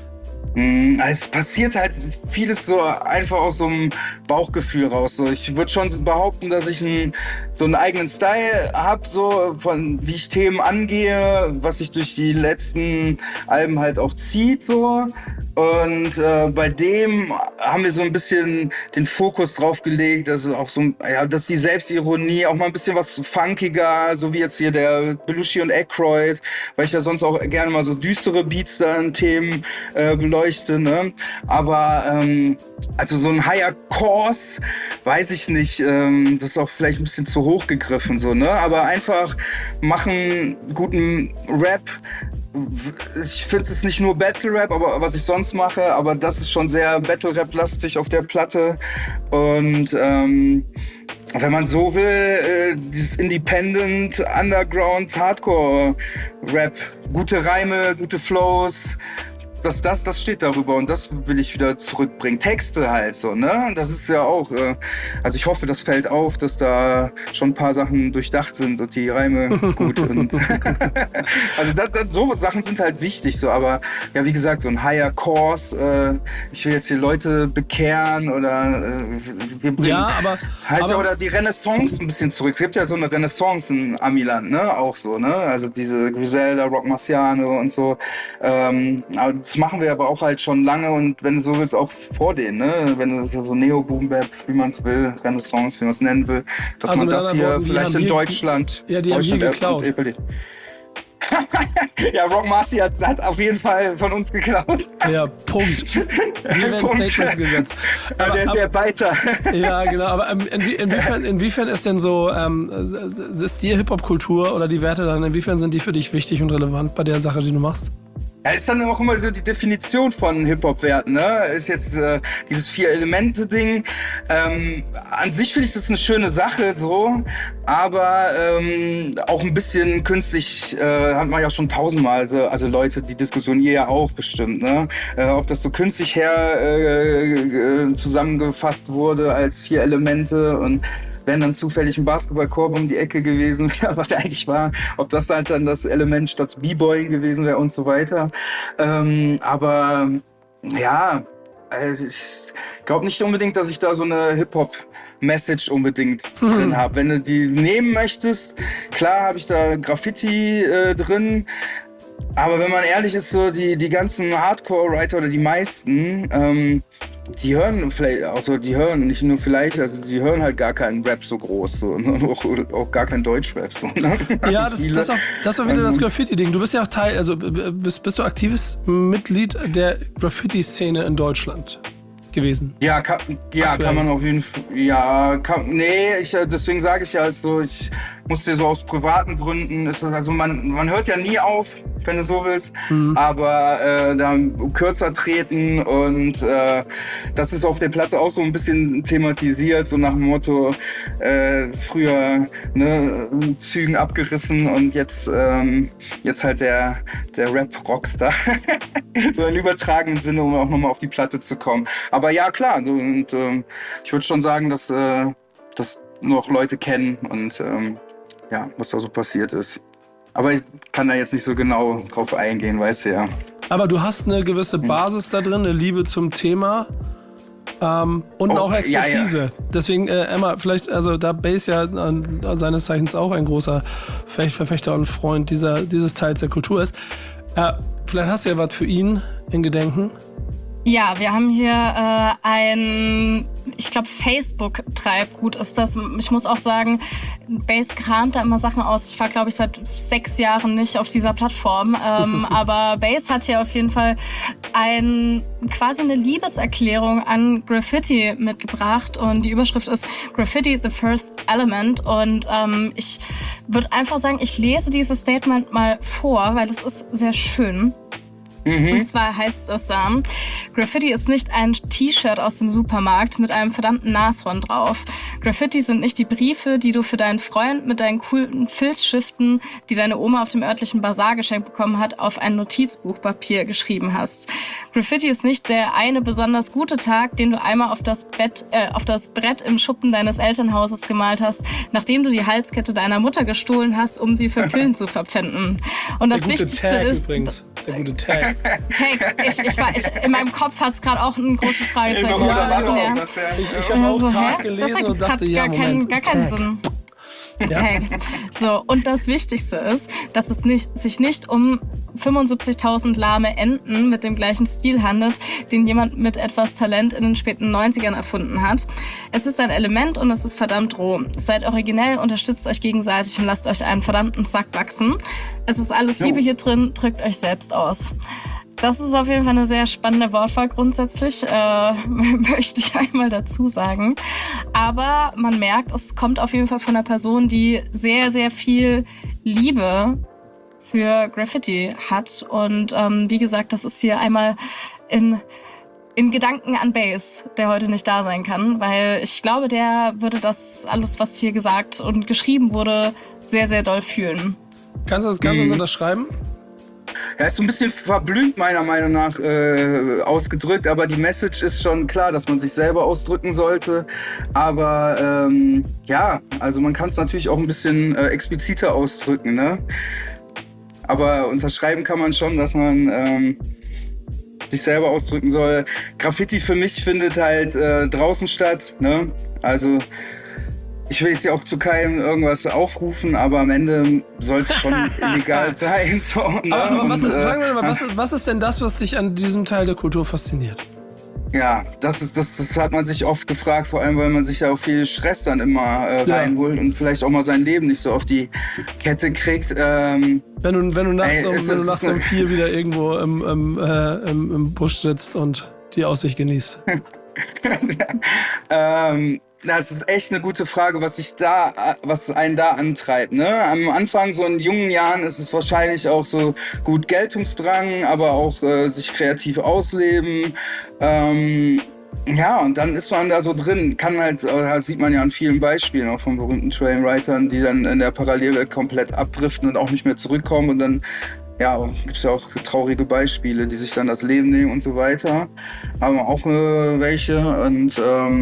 Es passiert halt vieles so einfach aus so einem Bauchgefühl raus. So, ich würde schon behaupten, dass ich so einen eigenen Style habe, so von wie ich Themen angehe, was sich durch die letzten Alben halt auch zieht, so. Und bei dem haben wir so ein bisschen den Fokus drauf gelegt, dass auch so, dass die Selbstironie auch mal ein bisschen was funkiger, so wie jetzt hier der Belushi und Aykroyd, weil ich ja sonst auch gerne mal so düstere Beats dann Themen beleuchte, ne? Aber also so ein Higher Course, weiß ich nicht, das ist auch vielleicht ein bisschen zu hoch gegriffen, so, ne? Aber einfach machen guten Rap. Ich finde es nicht nur Battle Rap, aber was ich sonst mache, aber das ist schon sehr Battle Rap lastig auf der Platte. Und wenn man so will, dieses Independent, Underground, Hardcore Rap, gute Reime, gute Flows, das steht darüber und das will ich wieder zurückbringen. Texte halt so, ne? Das ist ja auch, also ich hoffe, das fällt auf, dass da schon ein paar Sachen durchdacht sind und die Reime gut. Und also so Sachen sind halt wichtig, so, aber ja, wie gesagt, so ein Higher Course, ich will jetzt hier Leute bekehren oder wir bringen, oder die Renaissance ein bisschen zurück. Es gibt ja so eine Renaissance in Amiland, ne? Auch so, ne? Also diese Griselda, Rock Marciano und so. Aber das machen wir aber auch halt schon lange und wenn du so willst, auch vor denen, ne? Wenn das ja so Neo-Boom-Bap, wie man es will, Renaissance, wie man es nennen will, dass also man das hier Worten, vielleicht in Deutschland... Ja, die haben hier geklaut. Ja, Rock Marcy hat auf jeden Fall von uns geklaut. Ja, Punkt. Hier werden Statements gesetzt. Aber, der Beiter. Ja, genau. Aber inwiefern ist denn so, ist die Hip-Hop-Kultur oder die Werte dann, inwiefern sind die für dich wichtig und relevant bei der Sache, die du machst? Ja, ist dann auch immer so die Definition von Hip-Hop-Werten, ne? Ist jetzt dieses 4-Elemente-Ding. An sich finde ich das eine schöne Sache, so, aber auch ein bisschen künstlich, hat man ja schon tausendmal, also Leute, die Diskussion ihr ja auch bestimmt, ne? Ob das so künstlich zusammengefasst wurde als 4 Elemente und wenn dann zufällig ein Basketballkorb um die Ecke gewesen wäre, was er eigentlich war, ob das halt dann das Element statt B-Boying gewesen wäre und so weiter. Aber ja, also ich glaube nicht unbedingt, dass ich da so eine Hip-Hop-Message unbedingt drin habe. Wenn du die nehmen möchtest, klar habe ich da Graffiti drin. Aber wenn man ehrlich ist, so die ganzen Hardcore-Writer oder die meisten, die hören vielleicht, also die hören nicht nur vielleicht, also die hören halt gar keinen Rap so groß, so, und auch gar keinen Deutschrap. So, ne? Ja, das ist auch wieder das Graffiti-Ding. Du bist ja auch Teil, also bist du aktives Mitglied der Graffiti-Szene in Deutschland gewesen? Ja, kann man auf jeden Fall. Ja, deswegen sage ich ja, also ich muss dir so aus privaten Gründen, also man hört ja nie auf, wenn du so willst, aber dann kürzer treten und das ist auf der Platte auch so ein bisschen thematisiert, so nach dem Motto, früher Zügen abgerissen und jetzt halt der Rap-Rockstar, so in übertragenen Sinne, um auch nochmal auf die Platte zu kommen. Aber ja, klar, und ich würde schon sagen, dass noch Leute kennen und was da so passiert ist. Aber ich kann da jetzt nicht so genau drauf eingehen, weißt du ja. Aber du hast eine gewisse Basis da drin, eine Liebe zum Thema und auch Expertise. Ja. Deswegen, Emma, vielleicht, also da Bass ja seines Zeichens auch ein großer Verfechter und Freund dieses Teils der Kultur ist. Vielleicht hast du ja was für ihn in Gedenken. Ja, wir haben hier ich glaube Facebook-Treibgut ist das. Ich muss auch sagen, Bass kramt da immer Sachen aus. Ich war, glaube ich, seit 6 Jahren nicht auf dieser Plattform. Aber Bass hat hier auf jeden Fall quasi eine Liebeserklärung an Graffiti mitgebracht. Und die Überschrift ist Graffiti, the first element. Und ich würde einfach sagen, ich lese dieses Statement mal vor, weil es ist sehr schön. Und zwar heißt es, Graffiti ist nicht ein T-Shirt aus dem Supermarkt mit einem verdammten Nashorn drauf. Graffiti sind nicht die Briefe, die du für deinen Freund mit deinen coolen Filzschriften, die deine Oma auf dem örtlichen Bazar geschenkt bekommen hat, auf ein Notizbuchpapier geschrieben hast. Graffiti ist nicht der eine besonders gute Tag, den du einmal auf das Brett im Schuppen deines Elternhauses gemalt hast, nachdem du die Halskette deiner Mutter gestohlen hast, um sie für Pillen zu verpfänden. Und das Wichtigste ist... Übrigens. Der gute Tag. In meinem Kopf hat es gerade auch ein großes Fragezeichen. Ich habe auch Tag gelesen und dachte, gar keinen Sinn. Tag. So, und das Wichtigste ist, dass es sich nicht um 75.000 lahme Enten mit dem gleichen Stil handelt, den jemand mit etwas Talent in den späten 90ern erfunden hat. Es ist ein Element und es ist verdammt roh. Seid originell, unterstützt euch gegenseitig und lasst euch einen verdammten Sack wachsen. Es ist alles Liebe hier drin, drückt euch selbst aus. Das ist auf jeden Fall eine sehr spannende Wortwahl grundsätzlich, möchte ich einmal dazu sagen. Aber man merkt, es kommt auf jeden Fall von einer Person, die sehr, sehr viel Liebe für Graffiti hat. Und wie gesagt, das ist hier einmal in Gedanken an Bass, der heute nicht da sein kann. Weil ich glaube, der würde das alles, was hier gesagt und geschrieben wurde, sehr, sehr doll fühlen. Kannst du das unterschreiben? Ja, ist so ein bisschen verblümt meiner Meinung nach ausgedrückt, aber die Message ist schon klar, dass man sich selber ausdrücken sollte. Aber also man kann es natürlich auch ein bisschen expliziter ausdrücken, ne? Aber unterschreiben kann man schon, dass man sich selber ausdrücken soll. Graffiti für mich findet halt draußen statt, ne? Also ich will jetzt ja auch zu keinem irgendwas aufrufen, aber am Ende soll es schon illegal sein. So, ne? Aber was ist denn das, was dich an diesem Teil der Kultur fasziniert? Ja, das hat man sich oft gefragt, vor allem, weil man sich ja auch viel Stress dann immer reinholt und vielleicht auch mal sein Leben nicht so auf die Kette kriegt. Wenn du nachts um 4 wieder irgendwo im Busch sitzt und die Aussicht genießt. Das ist echt eine gute Frage, was einen da antreibt. Ne? Am Anfang, so in jungen Jahren, ist es wahrscheinlich auch so gut Geltungsdrang, aber auch sich kreativ ausleben. Und dann ist man da so drin, das sieht man ja an vielen Beispielen, auch von berühmten Trailwritern, die dann in der Parallelwelt komplett abdriften und auch nicht mehr zurückkommen und dann gibt es ja auch traurige Beispiele, die sich dann das Leben nehmen und so weiter. Haben wir auch welche und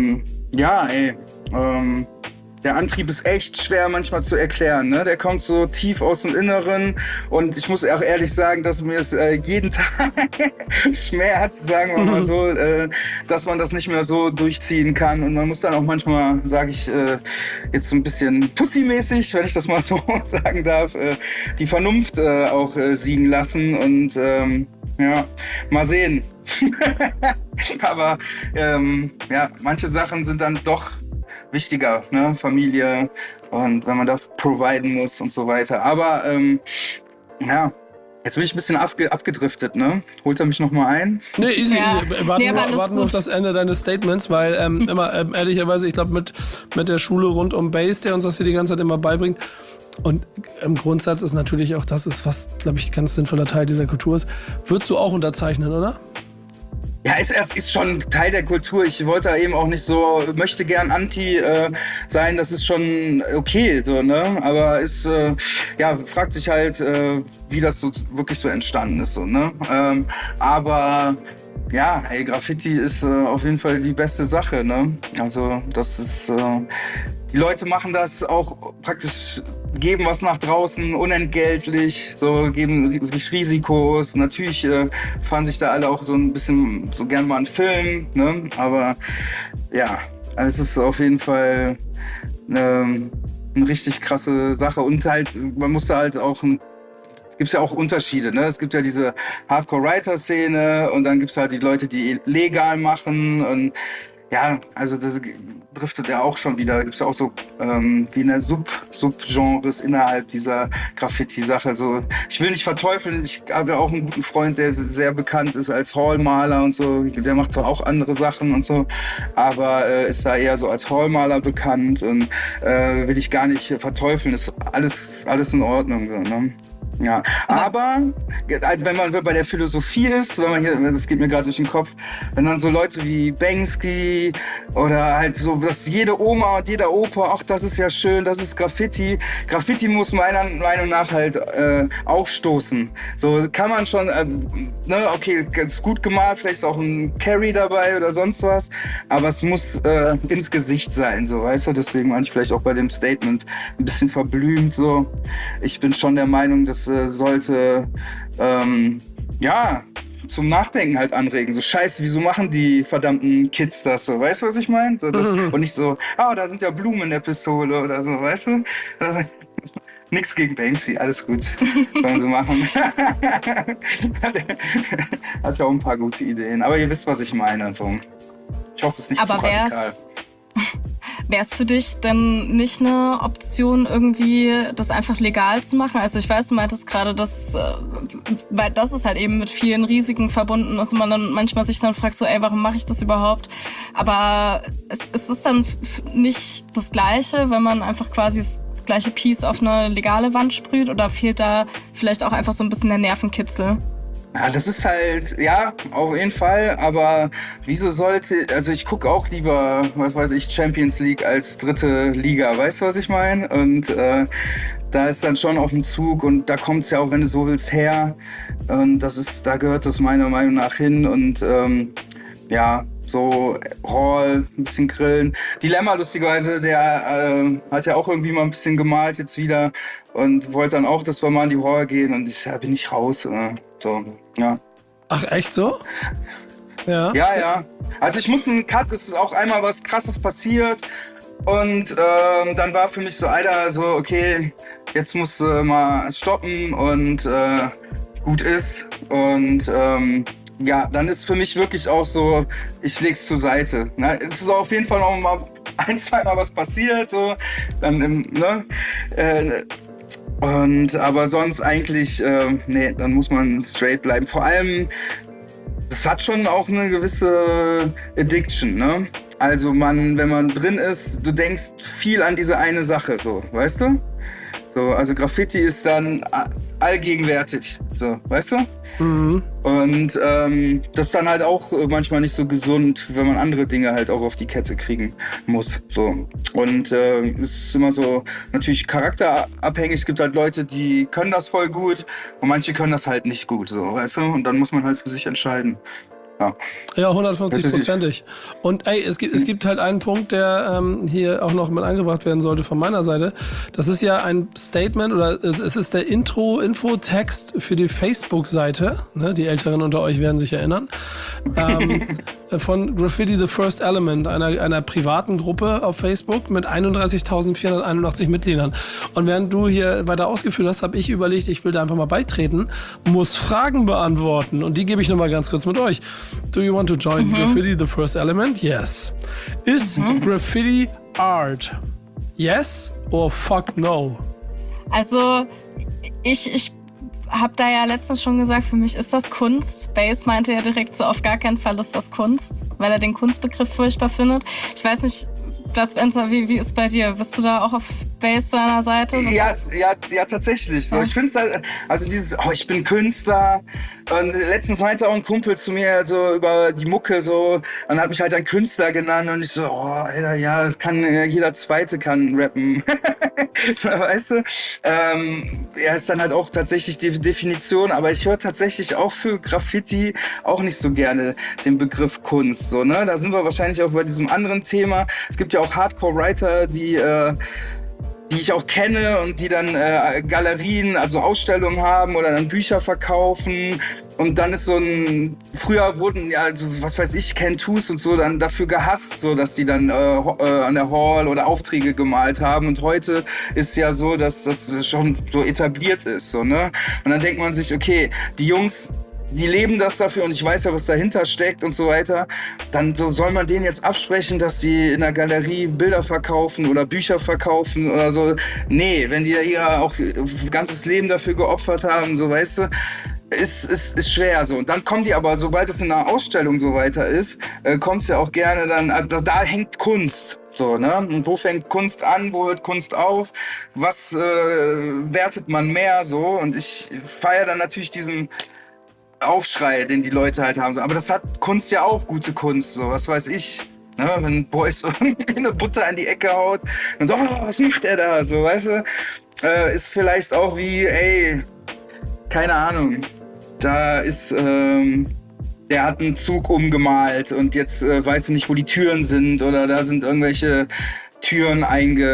der Antrieb ist echt schwer manchmal zu erklären. Ne? Der kommt so tief aus dem Inneren und ich muss auch ehrlich sagen, dass mir es jeden Tag schmerzt, sagen wir mal so, dass man das nicht mehr so durchziehen kann. Und man muss dann auch manchmal, sage ich jetzt so ein bisschen pussymäßig, wenn ich das mal so sagen darf, die Vernunft auch siegen lassen und mal sehen. Aber ja, manche Sachen sind dann doch wichtiger, ne? Familie und wenn man da providen muss und so weiter. Aber ja, jetzt bin ich ein bisschen abgedriftet, ne? Holt er mich nochmal ein? Nee, easy. Ja. Warten nur auf das Ende deines Statements, weil immer ehrlicherweise, ich glaube mit der Schule rund um Bass, der uns das hier die ganze Zeit immer beibringt. Und im Grundsatz ist natürlich auch, das ist, was, glaube ich, ein ganz sinnvoller Teil dieser Kultur ist. Würdest du auch unterzeichnen, oder? Ja, es ist schon Teil der Kultur. Ich wollte da eben auch nicht so, möchte gern anti sein, das ist schon okay, so, ne? Aber ist, ja, fragt sich halt, wie das so wirklich so entstanden ist, so, ne? Aber ja, ey, Graffiti ist auf jeden Fall die beste Sache, ne? Also das ist, die Leute machen das auch praktisch, geben was nach draußen, unentgeltlich, so geben sich Risikos. Natürlich fahren sich da alle auch so ein bisschen, so gern mal einen Film, ne? Aber ja, es ist auf jeden Fall eine richtig krasse Sache und halt, man muss da halt auch gibt's ja auch Unterschiede, ne? Es gibt ja diese Hardcore-Writer-Szene und dann gibt's halt die Leute, die legal machen und ja, also das driftet ja auch schon wieder. Da gibt's ja auch so wie eine Subgenres innerhalb dieser Graffiti-Sache. So, ich will nicht verteufeln, ich habe ja auch einen guten Freund, der sehr bekannt ist als Hallmaler und so. Der macht zwar auch andere Sachen und so, aber ist da eher so als Hallmaler bekannt und will ich gar nicht verteufeln. Ist alles in Ordnung, so, ne? Ja, aber wenn man bei der Philosophie ist, wenn man hier, das geht mir gerade durch den Kopf, wenn dann so Leute wie Banksy oder halt so, dass jede Oma und jeder Opa, ach, das ist ja schön, das ist Graffiti. Graffiti muss meiner Meinung nach halt aufstoßen. So kann man schon, ne, okay, ist gut gemalt, vielleicht ist auch ein Carry dabei oder sonst was, aber es muss ins Gesicht sein, so, weißt du, deswegen meine ich vielleicht auch bei dem Statement ein bisschen verblümt, so. Ich bin schon der Meinung, dass sollte, ja, zum Nachdenken halt anregen. So scheiße, wieso machen die verdammten Kids das so? Weißt du, was ich meine? So, und nicht so, da sind ja Blumen in der Pistole oder so, weißt du? Nix gegen Banksy, alles gut. Sollen sie machen. Hat ja auch ein paar gute Ideen. Aber ihr wisst, was ich meine. Also, ich hoffe, es ist nicht zu radikal. Wäre es für dich denn nicht eine Option, irgendwie das einfach legal zu machen? Also ich weiß, du meintest gerade, dass, weil das ist halt eben mit vielen Risiken verbunden ist und man dann manchmal sich dann fragt, so, ey, warum mache ich das überhaupt? Aber es ist dann nicht das Gleiche, wenn man einfach quasi das gleiche Piece auf eine legale Wand sprüht, oder fehlt da vielleicht auch einfach so ein bisschen der Nervenkitzel? Ja, das ist halt, ja, auf jeden Fall, aber wieso sollte, also ich gucke auch lieber, was weiß ich, Champions League als dritte Liga, weißt du, was ich meine? Und da ist dann schon auf dem Zug und da kommt es ja auch, wenn du so willst, her. Und da gehört das meiner Meinung nach hin und ja, so Hall, ein bisschen grillen. Dilemma, lustigerweise, der hat ja auch irgendwie mal ein bisschen gemalt jetzt wieder und wollte dann auch, dass wir mal in die Hall gehen und da bin ich raus. So, ja. Ach, echt so? Ja. Ja. Also ich muss einen Cut, es ist auch einmal was Krasses passiert und dann war für mich so, Alter, so, okay, jetzt musst du mal stoppen und gut ist und ja, dann ist für mich wirklich auch so, ich leg's zur Seite. Ne? Es ist auf jeden Fall noch mal ein, zweimal was passiert, so, dann ne? Aber sonst eigentlich, nee, dann muss man straight bleiben. Vor allem, es hat schon auch eine gewisse Addiction, ne? Also wenn man drin ist, du denkst viel an diese eine Sache, so, weißt du? So, also Graffiti ist dann allgegenwärtig, so, weißt du? Mhm. Und das ist dann halt auch manchmal nicht so gesund, wenn man andere Dinge halt auch auf die Kette kriegen muss. So. Und es ist immer so natürlich charakterabhängig. Es gibt halt Leute, die können das voll gut und manche können das halt nicht gut, so, weißt du? Und dann muss man halt für sich entscheiden. Ja, 150%ig. Und ey, es gibt halt einen Punkt, der hier auch noch mit angebracht werden sollte von meiner Seite. Das ist ja ein Statement oder es ist der Infotext für die Facebook-Seite. Ne? Die Älteren unter euch werden sich erinnern. von Graffiti The First Element, einer privaten Gruppe auf Facebook mit 31.481 Mitgliedern. Und während du hier weiter ausgeführt hast, habe ich überlegt, ich will da einfach mal beitreten, muss Fragen beantworten. Und die gebe ich nochmal ganz kurz mit euch. Do you want to join Graffiti The First Element? Yes. Is Graffiti Art? Yes or fuck no? Also, ich habe da ja letztens schon gesagt, für mich ist das Kunst. Space meinte ja direkt so, auf gar keinen Fall ist das Kunst, weil er den Kunstbegriff furchtbar findet. Ich weiß nicht, Platzbenzer, wie ist bei dir? Bist du da auch auf Base seiner Seite? Ja, tatsächlich. So, ich finde es halt, also dieses, ich bin Künstler. Und letztens meinte auch ein Kumpel zu mir so über die Mucke so und hat mich halt ein Künstler genannt und ich so, Alter, ja, jeder Zweite kann rappen. Weißt du? Ist dann halt auch tatsächlich die Definition, aber ich höre tatsächlich auch für Graffiti auch nicht so gerne den Begriff Kunst. So, ne? Da sind wir wahrscheinlich auch bei diesem anderen Thema. Es gibt ja auch Hardcore-Writer, die ich auch kenne und die dann Galerien, also Ausstellungen haben oder dann Bücher verkaufen. Und dann ist so früher wurden ja, also, was weiß ich, Cantus und so dann dafür gehasst, so dass die dann an der Hall oder Aufträge gemalt haben. Und heute ist ja so, dass das schon so etabliert ist, so, ne? Und dann denkt man sich, okay, die Jungs, die leben das dafür und ich weiß ja, was dahinter steckt und so weiter. Dann soll man denen jetzt absprechen, dass sie in der Galerie Bilder verkaufen oder Bücher verkaufen oder so. Nee, wenn die ja auch ganzes Leben dafür geopfert haben, so, weißt du, ist schwer so. Und dann kommen die aber, sobald es in einer Ausstellung so weiter ist, kommt es ja auch gerne dann, da hängt Kunst. So, ne? Und wo fängt Kunst an, wo hört Kunst auf, was wertet man mehr so? Und ich feiere dann natürlich diesen Aufschrei, den die Leute halt haben. Aber das hat Kunst ja auch, gute Kunst, so, was weiß ich. Ne? Wenn Boys eine Butter in die Ecke haut und so, was macht er da? So, weißt du? Ist vielleicht auch wie, keine Ahnung, da ist, der hat einen Zug umgemalt und jetzt weiß ich nicht, wo die Türen sind oder da sind irgendwelche Türen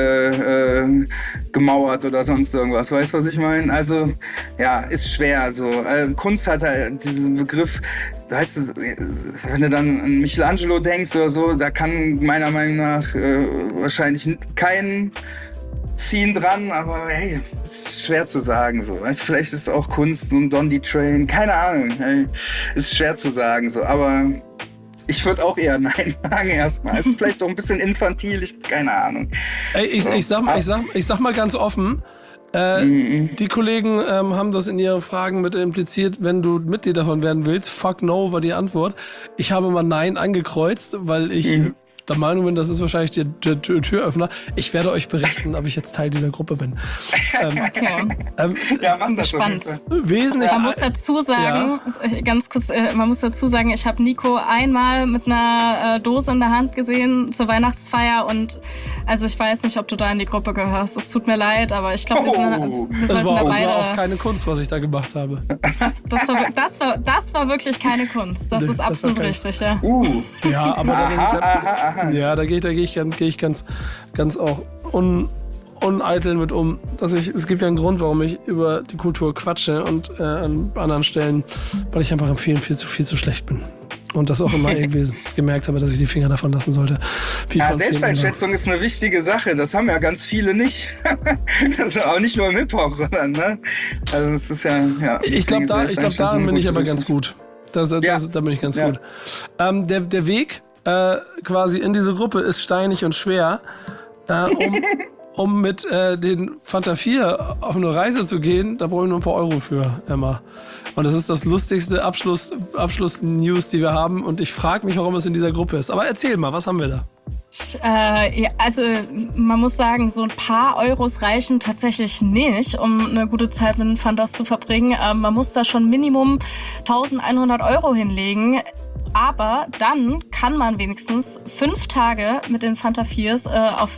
eingemauert oder sonst irgendwas. Weißt du, was ich meine? Also, ja, ist schwer. So. Kunst hat halt diesen Begriff, weißt du, wenn du dann an Michelangelo denkst oder so, da kann meiner Meinung nach wahrscheinlich kein ziehen dran, aber hey, ist schwer zu sagen. So. Weißt du, vielleicht ist es auch Kunst und Don D. Train, keine Ahnung. Hey, ist schwer zu sagen. So. Aber ich würde auch eher Nein sagen erstmal. Ist vielleicht auch ein bisschen infantil, keine Ahnung. Ey, ich sag mal ganz offen, die Kollegen haben das in ihren Fragen mit impliziert, wenn du Mitglied davon werden willst. Fuck no war die Antwort. Ich habe mal Nein angekreuzt, weil ich der Meinung bin, das ist wahrscheinlich der Türöffner. Ich werde euch berichten, ob ich jetzt Teil dieser Gruppe bin. Okay. Ja, mach das gespannt. Wesentlich. Man muss dazu sagen, ganz kurz, ich habe Nico einmal mit einer Dose in der Hand gesehen zur Weihnachtsfeier und also ich weiß nicht, ob du da in die Gruppe gehörst. Es tut mir leid, aber ich glaube, wir sollten das da beide... Das war auch keine Kunst, was ich da gemacht habe. Das war wirklich keine Kunst. Das ist absolut richtig, ja. Ja, aber da gehe ich ganz auch uneitel mit um. Es gibt ja einen Grund, warum ich über die Kultur quatsche und an anderen Stellen, weil ich einfach im Vielen viel zu schlecht bin. Und das auch immer irgendwie gemerkt habe, dass ich die Finger davon lassen sollte. Selbsteinschätzung ist eine wichtige Sache. Das haben ja ganz viele nicht. Also auch nicht nur im Hip-Hop, sondern, ne? Also es ist ja ich glaube, daran bin ich aber ganz gut. Da bin ich ganz gut. Der Weg quasi in diese Gruppe ist steinig und schwer, um mit den Fanta 4 auf eine Reise zu gehen, da brauche ich nur ein paar Euro für, Emma. Und das ist das lustigste Abschluss-News, die wir haben. Und ich frage mich, warum es in dieser Gruppe ist. Aber erzähl mal, was haben wir da? Also man muss sagen, so ein paar Euros reichen tatsächlich nicht, um eine gute Zeit mit den Fantas zu verbringen. Man muss da schon Minimum 1.100 Euro hinlegen. Aber dann kann man wenigstens 5 Tage mit den Fanta 4s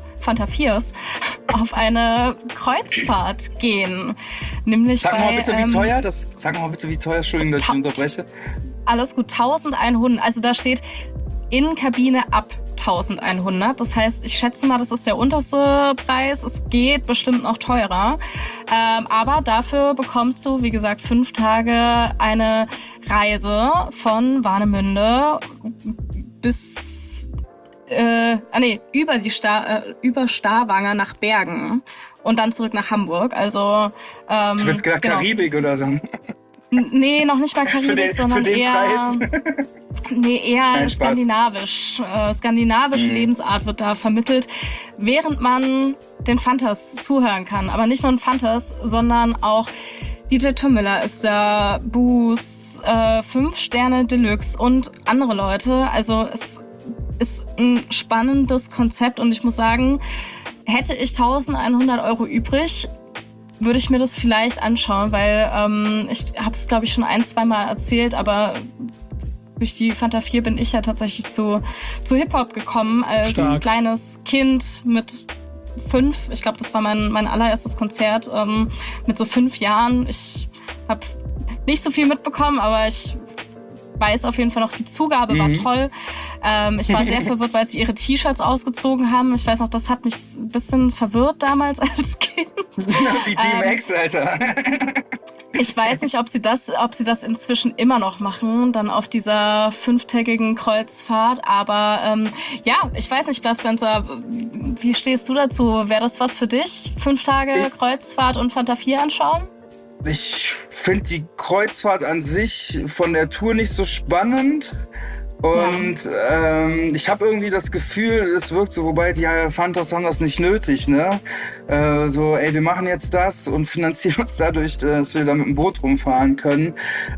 auf eine Kreuzfahrt gehen. Nämlich Sag mal bitte, wie teuer? Entschuldigung, dass ich unterbreche. Alles gut, 1.100. Also da steht in Kabine ab 1.100. Das heißt, ich schätze mal, das ist der unterste Preis. Es geht bestimmt noch teurer. Aber dafür bekommst du, wie gesagt, 5 Tage eine Reise von Warnemünde über Stavanger nach Bergen und dann zurück nach Hamburg. Also Ich hab jetzt gedacht, genau. Karibik oder so. Nee, noch nicht mal Karibik, sondern für den eher Preis. eher Nein, Spaß. skandinavisch. Skandinavische Lebensart wird da vermittelt, während man den Fantas zuhören kann. Aber nicht nur den Fantas, sondern auch DJ Tomilla ist da, Boos, 5 Sterne Deluxe und andere Leute. Also es ist ein spannendes Konzept und ich muss sagen, hätte ich 1.100 Euro übrig, würde ich mir das vielleicht anschauen, weil ich habe es, glaube ich, schon 1-2 Mal erzählt, aber durch die Fanta 4 bin ich ja tatsächlich zu Hip-Hop gekommen als Stark. kleines Kind mit 5. Ich glaube, das war mein allererstes Konzert mit so 5 Jahren. Ich habe nicht so viel mitbekommen, aber ich weiß auf jeden Fall noch, die Zugabe war toll. Ich war sehr verwirrt, weil sie ihre T-Shirts ausgezogen haben. Ich weiß noch, das hat mich ein bisschen verwirrt damals als Kind. Wie DMX, Alter. Ich weiß nicht, ob sie das inzwischen immer noch machen, dann auf dieser 5-tägigen Kreuzfahrt. Aber ja, ich weiß nicht, Blattgenzer, wie stehst du dazu? Wäre das was für dich? 5 Tage Kreuzfahrt und Fanta 4 anschauen? Ich finde die Kreuzfahrt an sich von der Tour nicht so spannend. Und ich habe irgendwie das Gefühl, es wirkt so, wobei die Fantas haben das nicht nötig, ne? Wir machen jetzt das und finanzieren uns dadurch, dass wir da mit dem Boot rumfahren können.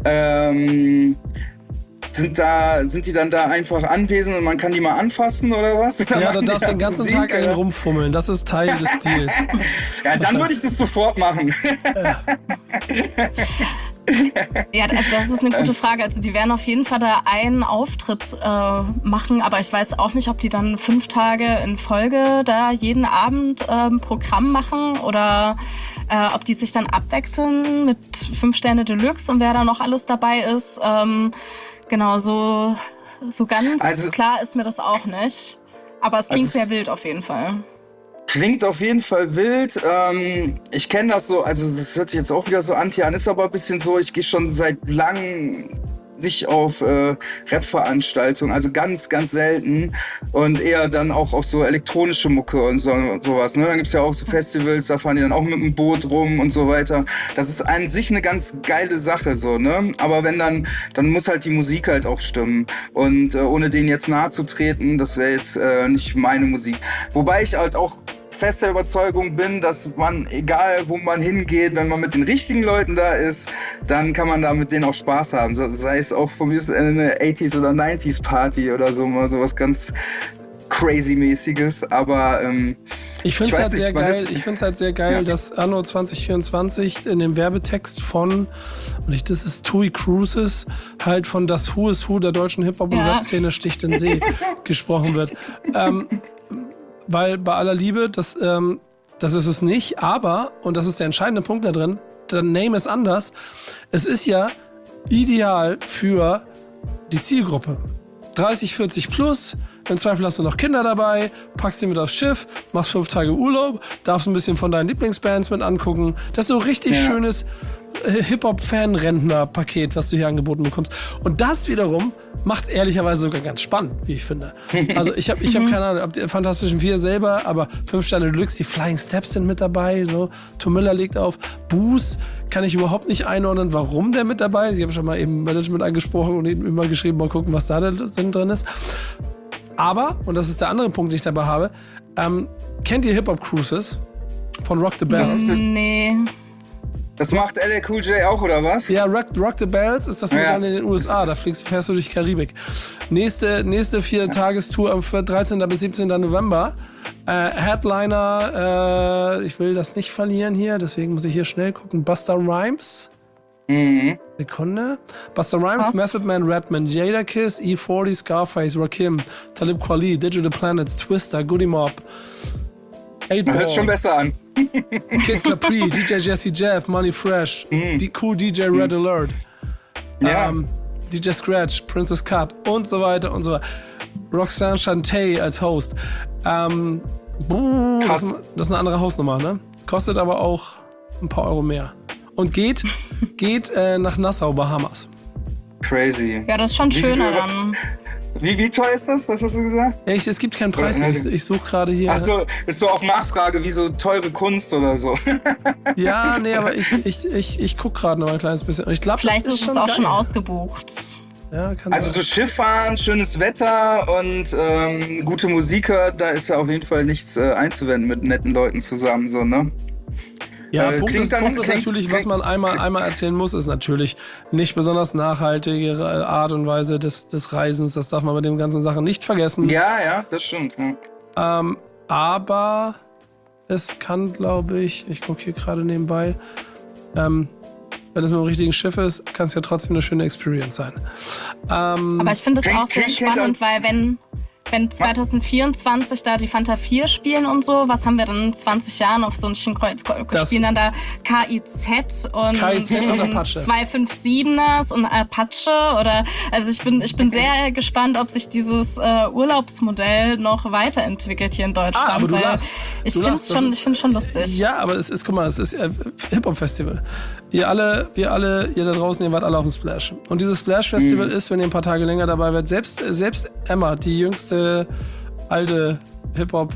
Sind die dann da einfach anwesend und man kann die mal anfassen oder was? Ja, dann darfst du den ganzen Tag an den rumfummeln. Das ist Teil des Deals. Ja, dann würde ich das sofort machen. Ja, das ist eine gute Frage. Also die werden auf jeden Fall da einen Auftritt machen, aber ich weiß auch nicht, ob die dann 5 Tage in Folge da jeden Abend Programm machen oder ob die sich dann abwechseln mit 5 Sterne Deluxe und wer da noch alles dabei ist. Genau, so ganz klar ist mir das auch nicht. Aber es klingt sehr wild auf jeden Fall. Klingt auf jeden Fall wild. Ich kenne das so, also das hört sich jetzt auch wieder so anti an, ist aber ein bisschen so, ich gehe schon seit langem nicht auf Rap-Veranstaltungen, also ganz, ganz selten und eher dann auch auf so elektronische Mucke und sowas. Ne? Dann gibt's ja auch so Festivals, da fahren die dann auch mit dem Boot rum und so weiter. Das ist an sich eine ganz geile Sache, so, ne? Aber wenn dann muss halt die Musik halt auch stimmen und ohne denen jetzt nahe zu treten, das wäre jetzt nicht meine Musik. Wobei ich halt auch fester Überzeugung bin, dass man, egal wo man hingeht, wenn man mit den richtigen Leuten da ist, dann kann man da mit denen auch Spaß haben. Sei es auch von mir eine 80s oder 90s Party oder so, mal sowas ganz crazy-mäßiges, aber ich finde es halt sehr geil, dass Anno 2024 in dem Werbetext von, das ist TUI Cruises, halt von das Who is Who der deutschen Hip-Hop- und Rap-Szene sticht in See gesprochen wird. Weil bei aller Liebe, das ist es nicht, aber, und das ist der entscheidende Punkt da drin, der Name ist anders, es ist ja ideal für die Zielgruppe. 30, 40 plus, im Zweifel hast du noch Kinder dabei, packst sie mit aufs Schiff, machst 5 Tage Urlaub, darfst ein bisschen von deinen Lieblingsbands mit angucken. Das ist so richtig schönes Hip-Hop-Fan-Rentner-Paket, was du hier angeboten bekommst. Und das wiederum macht es ehrlicherweise sogar ganz spannend, wie ich finde. Also ich hab keine Ahnung, ob die Fantastischen 4 selber, aber 5 Sterne Deluxe, die Flying Steps sind mit dabei, so. Tomilla legt auf. Boos kann ich überhaupt nicht einordnen, warum der mit dabei ist. Ich habe schon mal eben Management angesprochen und ihm immer geschrieben, mal gucken, was da drin ist. Aber, und das ist der andere Punkt, den ich dabei habe, kennt ihr Hip-Hop Cruises von Rock the Bells? Nee. Das macht LL Cool J auch, oder was? Ja, Rock the Bells ist das Modell in den USA. Da fährst du durch die Karibik. Nächste 4-Tagestour am 13. bis 17. November. Headliner, ich will das nicht verlieren hier, deswegen muss ich hier schnell gucken. Busta Rhymes. Sekunde. Busta Rhymes, Method Man, Redman, Jadakiss, E40, Scarface, Rakim, Talib Kweli, Digital Planets, Twista, Goody Mob. Hört schon besser an. Kid Capri, DJ Jesse Jeff, Money Fresh, Cool DJ Red Alert, DJ Scratch, Princess Cut und so weiter und so weiter. Roxanne Shante als Host. Das ist eine andere Hausnummer, ne? Kostet aber auch ein paar Euro mehr. Und geht nach Nassau, Bahamas. Crazy. Ja, das ist schon schöner dann. Wie teuer ist das? Was hast du gesagt? Echt, es gibt keinen Preis. Ich suche gerade hier. Achso, ist so auf Nachfrage, wie so teure Kunst oder so. Ja, nee, aber ich gucke gerade noch ein kleines bisschen. Und ich glaube, Vielleicht ist es auch geil. schon ausgebucht. Ja, kann Also sein. so Schifffahren, schönes Wetter und gute Musiker, da ist ja auf jeden Fall nichts einzuwenden mit netten Leuten zusammen, so, ne? Ja, Punkt ist klingt- natürlich, was man einmal erzählen muss, ist natürlich nicht besonders nachhaltige Art und Weise des Reisens. Das darf man bei den ganzen Sachen nicht vergessen. Ja, das stimmt. Ja. Aber es kann, glaube ich gucke hier gerade nebenbei, wenn es mit dem richtigen Schiff ist, kann es ja trotzdem eine schöne Experience sein. Aber ich finde es auch sehr klingt spannend, weil wenn 2024 da die Fanta 4 spielen und so, was haben wir dann in 20 Jahren auf solchen Kreuz? Spielen dann da KIZ und Apache. 257ers und Apache oder, also ich bin sehr gespannt, ob sich dieses Urlaubsmodell noch weiterentwickelt hier in Deutschland. Aber du weil lachst. Ich Du finde lachst, es das ist- schon lustig. Ja, aber es ist, guck mal, es ist Hip-Hop-Festival. Wir alle, ihr da draußen, ihr wart alle auf dem Splash. Und dieses Splash-Festival ist, wenn ihr ein paar Tage länger dabei werdet, selbst Emma, die jüngste alte Hip-Hop,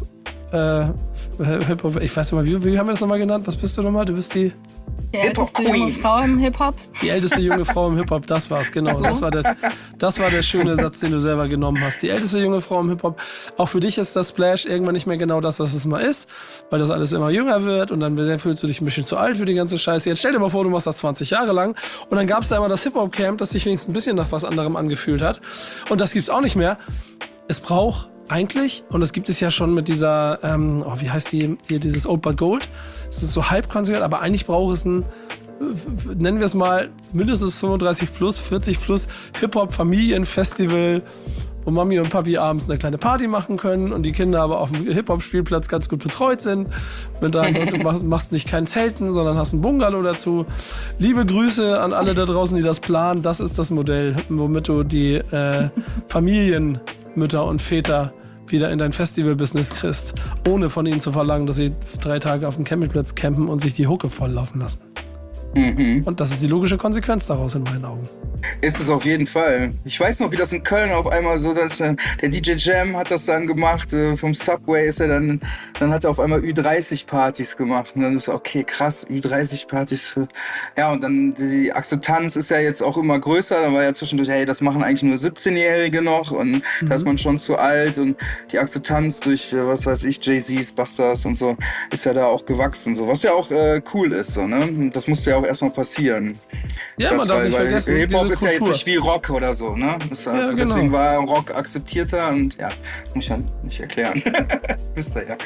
ich weiß nicht mal, wie haben wir das nochmal genannt? Was bist du nochmal? Du bist die älteste junge Frau im Hip-Hop. Die älteste junge Frau im Hip-Hop, das war's, genau. So. Das war der schöne Satz, den du selber genommen hast. Die älteste junge Frau im Hip-Hop. Auch für dich ist das Splash irgendwann nicht mehr genau das, was es mal ist, weil das alles immer jünger wird und dann fühlst du dich ein bisschen zu alt für die ganze Scheiße. Jetzt stell dir mal vor, du machst das 20 Jahre lang und dann gab es da immer das Hip-Hop-Camp, das sich wenigstens ein bisschen nach was anderem angefühlt hat. Und das gibt's auch nicht mehr. Es braucht eigentlich, und das gibt es ja schon mit dieser, wie heißt die, hier dieses Old But Gold. Es ist so halb konsequent, aber eigentlich braucht es ein, nennen wir es mal, mindestens 35 plus, 40 plus Hip-Hop-Familienfestival, wo Mami und Papi abends eine kleine Party machen können und die Kinder aber auf dem Hip-Hop-Spielplatz ganz gut betreut sind. Du machst nicht kein Zelten, sondern hast ein Bungalow dazu. Liebe Grüße an alle da draußen, die das planen. Das ist das Modell, womit du die Familienmütter und Väter wieder in dein Festival-Business kriegst, ohne von ihnen zu verlangen, dass sie 3 Tage auf dem Campingplatz campen und sich die Hucke volllaufen lassen. Und das ist die logische Konsequenz daraus in meinen Augen. Ist es auf jeden Fall. Ich weiß noch, wie das in Köln auf einmal so, dass der DJ Jam hat das dann gemacht, vom Subway ist er dann hat er auf einmal Ü30-Partys gemacht. Und dann ist er, okay, krass, Ü30-Partys. Ja, und dann die Akzeptanz ist ja jetzt auch immer größer. Da war ja zwischendurch, hey, das machen eigentlich nur 17-Jährige noch und da ist man schon zu alt. Und die Akzeptanz durch, was weiß ich, Jay-Z's, Busters und so, ist ja da auch gewachsen. So, was ja auch cool ist. So, ne? Und das musste ja auch erstmal passieren. Ja, man darf nicht vergessen, Hip-Hop diese ist ja jetzt Kultur. nicht wie Rock oder so, ne? Ja, genau. Deswegen war Rock akzeptierter und ja, muss ich ja nicht erklären. Wisst ihr ja.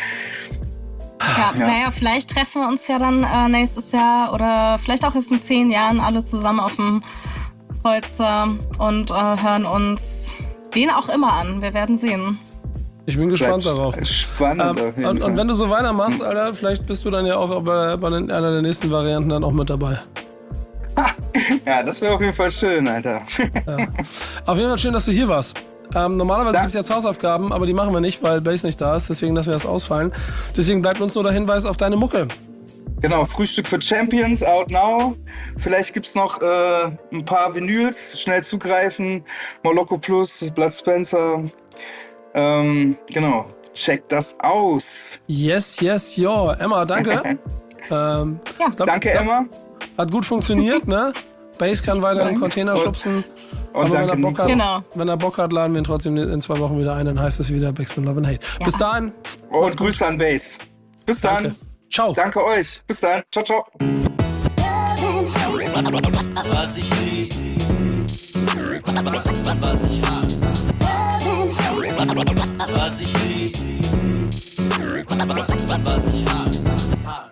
Ja, naja, vielleicht treffen wir uns ja dann nächstes Jahr oder vielleicht auch erst in 10 Jahren alle zusammen auf dem Kreuzer und hören uns wen auch immer an. Wir werden sehen. Ich bin gespannt darauf. Spannend auf jeden Fall. Und wenn du so weitermachst, Alter, vielleicht bist du dann ja auch bei einer der nächsten Varianten dann auch mit dabei. Ja, das wäre auf jeden Fall schön, Alter. Auf jeden Fall schön, dass du hier warst. Normalerweise Ja. gibt es jetzt Hausaufgaben, aber die machen wir nicht, weil Base nicht da ist. Deswegen lassen wir das ausfallen. Deswegen bleibt uns nur der Hinweis auf deine Mucke. Genau, Frühstück für Champions, out now. Vielleicht gibt's noch ein paar Vinyls, schnell zugreifen. Moloko Plus, Blood Spencer. Genau, check das aus. Yes, ja. Emma, danke. Danke, Emma. Hat gut funktioniert, ne? Base kann weiter in den Container schubsen. Und Aber danke, Nico. Genau. wenn er Bock hat, laden wir ihn trotzdem in 2 Wochen wieder ein. Dann heißt es wieder Backspin Love and Hate. Ja. Bis dahin. Und Grüße an Base. Bis dann. Danke. Ciao. Danke euch. Bis dann. Ciao, ciao. Was ich lieb, was ich hasse. Was ich lieb, was ich hasse.